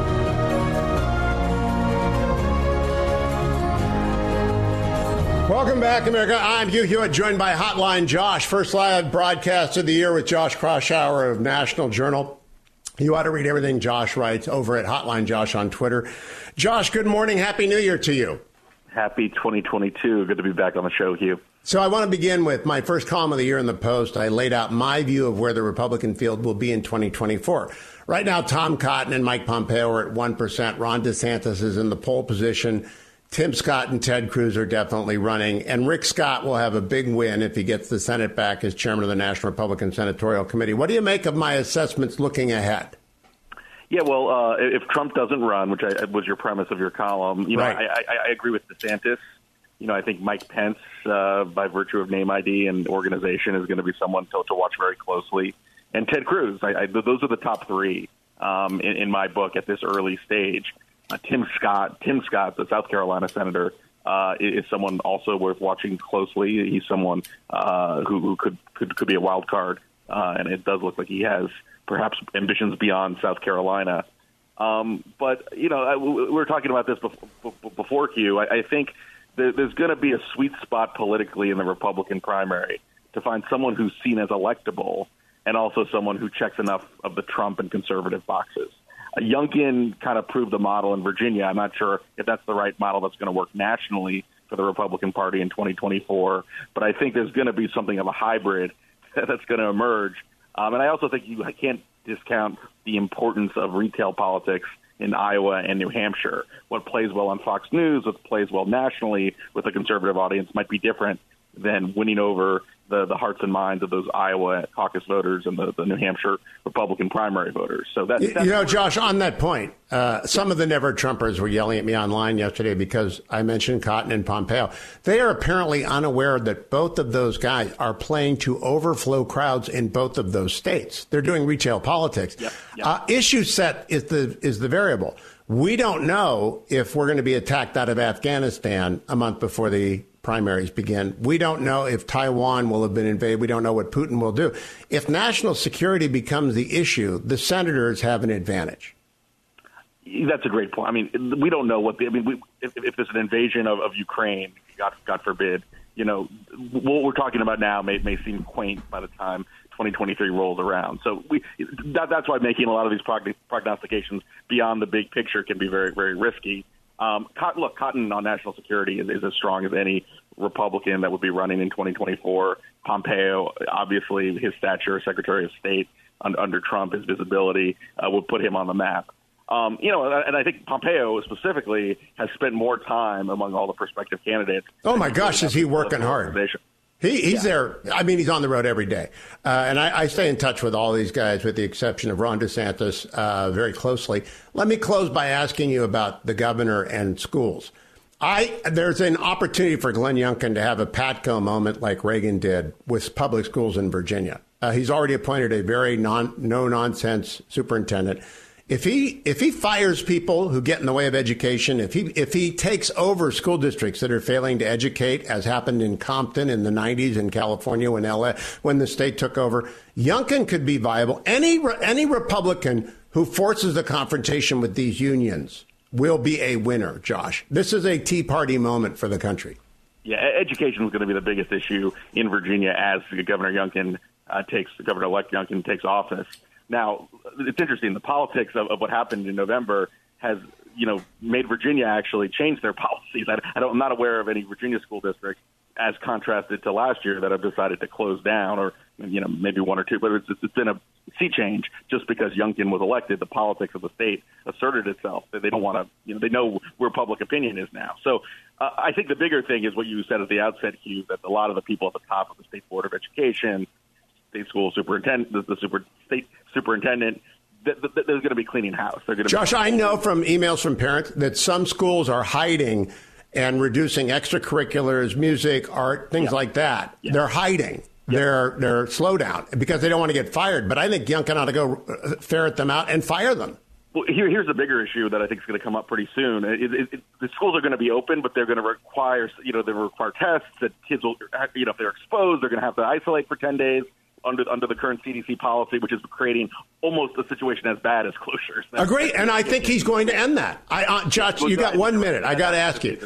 Welcome back, America. I'm Hugh Hewitt, joined by Hotline Josh. First live broadcast of the year with Josh Kraushaar of National Journal. You ought to read everything Josh writes over at Hotline Josh on Twitter. Josh, good morning. Happy New Year to you. Happy twenty twenty-two. Good to be back on the show, Hugh. So I want to begin with my first column of the year in the Post. I laid out my view of where the Republican field will be in twenty twenty-four. Right now, Tom Cotton and Mike Pompeo are at one percent. Ron DeSantis is in the pole position. Tim Scott and Ted Cruz are definitely running. And Rick Scott will have a big win if he gets the Senate back as chairman of the National Republican Senatorial Committee. What do you make of my assessments looking ahead? Yeah, well, uh, if Trump doesn't run, which I, was your premise of your column, you know, right. I, I, I agree with DeSantis. You know, I think Mike Pence, uh, by virtue of name I D and organization, is going to be someone to, to watch very closely. And Ted Cruz, I, I, those are the top three um, in, in my book at this early stage. Uh, Tim Scott, Tim Scott, the South Carolina senator, uh, is someone also worth watching closely. He's someone uh, who, who could, could could be a wild card, uh, and it does look like he has perhaps ambitions beyond South Carolina. Um, but you know, I, we were talking about this before, before Q. I, I think there, there's going to be a sweet spot politically in the Republican primary to find someone who's seen as electable, and also someone who checks enough of the Trump and conservative boxes. Youngkin kind of proved the model in Virginia. I'm not sure if that's the right model that's going to work nationally for the Republican Party in twenty twenty-four, but I think there's going to be something of a hybrid that's going to emerge. Um, and I also think you can't discount the importance of retail politics in Iowa and New Hampshire. What plays well on Fox News, what plays well nationally with a conservative audience might be different than winning over the, the hearts and minds of those Iowa caucus voters and the, the New Hampshire Republican primary voters. So that, you know, Josh, on that point, uh, some of the never Trumpers were yelling at me online yesterday because I mentioned Cotton and Pompeo. They are apparently unaware that both of those guys are playing to overflow crowds in both of those states. They're doing retail politics. Yep, yep. Uh, issue set is the is the variable. We don't know if we're going to be attacked out of Afghanistan a month before the primaries begin. We don't know if Taiwan will have been invaded. We don't know what Putin will do. If national security becomes the issue, the senators have an advantage. That's a great point. I mean, we don't know what the, I mean, we, if, if there's an invasion of, of Ukraine, God, God forbid, you know, what we're talking about now may, may seem quaint by the time twenty twenty-three rolls around. So we, that, that's why making a lot of these prognostications beyond the big picture can be very, very risky. Um, Cotton, look, Cotton on national security is, is as strong as any Republican that would be running in twenty twenty-four. Pompeo, obviously, his stature as Secretary of State under, under Trump, his visibility uh, would put him on the map. Um, you know, and I think Pompeo specifically has spent more time among all the prospective candidates. Oh, my gosh, is he working hard? He, he's yeah. there. I mean, he's on the road every day. Uh, and I, I stay in touch with all these guys, with the exception of Ron DeSantis, uh, very closely. Let me close by asking you about the governor and schools. I There's an opportunity for Glenn Youngkin to have a Patco moment like Reagan did with public schools in Virginia. Uh, he's already appointed a very non, no-nonsense superintendent. If he if he fires people who get in the way of education, if he if he takes over school districts that are failing to educate, as happened in Compton in the nineties in California when L A when the state took over, Youngkin could be viable. Any any Republican who forces a confrontation with these unions will be a winner, Josh. This is a Tea Party moment for the country. Yeah, education is going to be the biggest issue in Virginia as Governor Youngkin uh, takes Governor-elect Youngkin takes office. Now, it's interesting. The politics of, of what happened in November has, you know, made Virginia actually change their policies. I, I don't, I'm not aware of any Virginia school districts, as contrasted to last year, that have decided to close down, or, you know, maybe one or two. But it's, it's been a sea change just because Youngkin was elected. The politics of the state asserted itself. They don't want to, you know, they know where public opinion is now. So uh, I think the bigger thing is what you said at the outset, Hugh, that a lot of the people at the top of the State Board of Education, state school superintendent, the, the super, state superintendent, th- th- there's going to be cleaning house. They're going to Josh, be- I know from emails from parents that some schools are hiding and reducing extracurriculars, music, art, things yeah. like that. Yeah. They're hiding. Yeah. They're they're slow down because they don't want to get fired. But I think Youngkin ought to go ferret them out and fire them. Well, here, here's a bigger issue that I think is going to come up pretty soon. It, it, it, the schools are going to be open, but they're going to require, you know, they require tests that kids will, you know, if they're exposed, they're going to have to isolate for ten days. Under under the current C D C policy, which is creating almost a situation as bad as closures. Agree, and I think he's going to end that. I, uh, Josh, you got one minute. I got to ask you.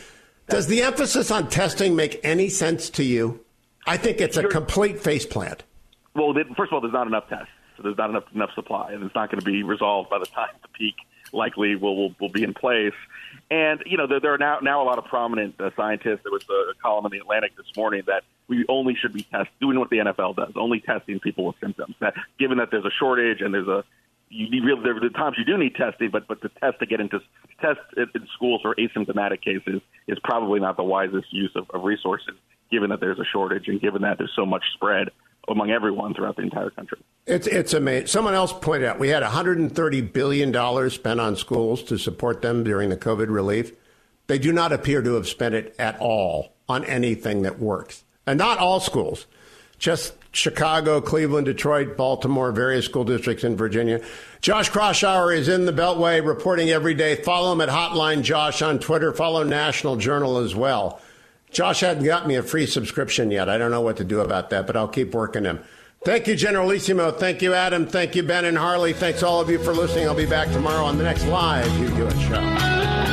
Does the emphasis on testing make any sense to you? I think it's a You're, complete faceplant. Well, first of all, there's not enough tests. So there's not enough enough supply, and it's not going to be resolved by the time the peak likely will will, will be in place. And, you know, there, there are now, now a lot of prominent uh, scientists. There was a column in The Atlantic this morning that we only should be test, doing what the N F L does, only testing people with symptoms. That, given that there's a shortage and there's a you need real, there are times you do need testing, but but the test to get into test in schools for asymptomatic cases is probably not the wisest use of, of resources, given that there's a shortage and given that there's so much spread among everyone throughout the entire country. It's it's amazing. Someone else pointed out we had one hundred thirty billion dollars spent on schools to support them during the COVID relief. They do not appear to have spent it at all on anything that works. And not all schools, just Chicago, Cleveland, Detroit, Baltimore, various school districts in Virginia. Josh Kraushaar is in the Beltway reporting every day. Follow him at Hotline Josh on Twitter. Follow National Journal as well. Josh hadn't got me a free subscription yet. I don't know what to do about that, but I'll keep working him. Thank you, Generalissimo. Thank you, Adam. Thank you, Ben and Harley. Thanks all of you for listening. I'll be back tomorrow on the next live Hugh Hewitt Show.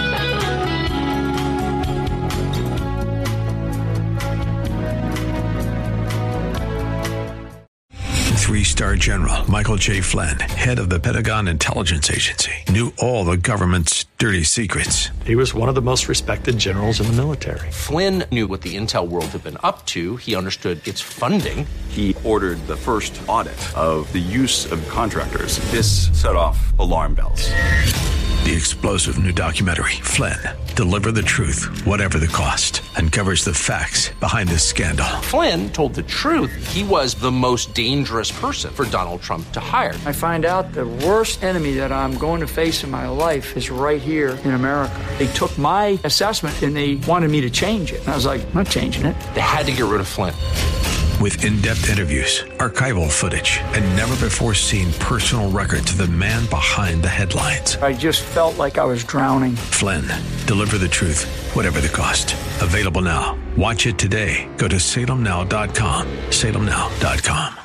Three-star General Michael J. Flynn, head of the Pentagon Intelligence Agency, knew all the government's dirty secrets. He was one of the most respected generals in the military. Flynn knew what the intel world had been up to. He understood its funding. He ordered the first audit of the use of contractors. This set off alarm bells. The explosive new documentary, Flynn, Deliver the Truth, Whatever the Cost, uncovers the facts behind this scandal. Flynn told the truth. He was the most dangerous person for Donald Trump to hire. I find out the worst enemy that I'm going to face in my life is right here in America. They took my assessment and they wanted me to change it. And I was like, I'm not changing it. They had to get rid of Flynn. With in-depth interviews, archival footage, and never-before-seen personal records of the man behind the headlines. I just felt like I was drowning. Flynn, Deliver the Truth, Whatever the Cost. Available now. Watch it today. Go to salem now dot com. salem now dot com.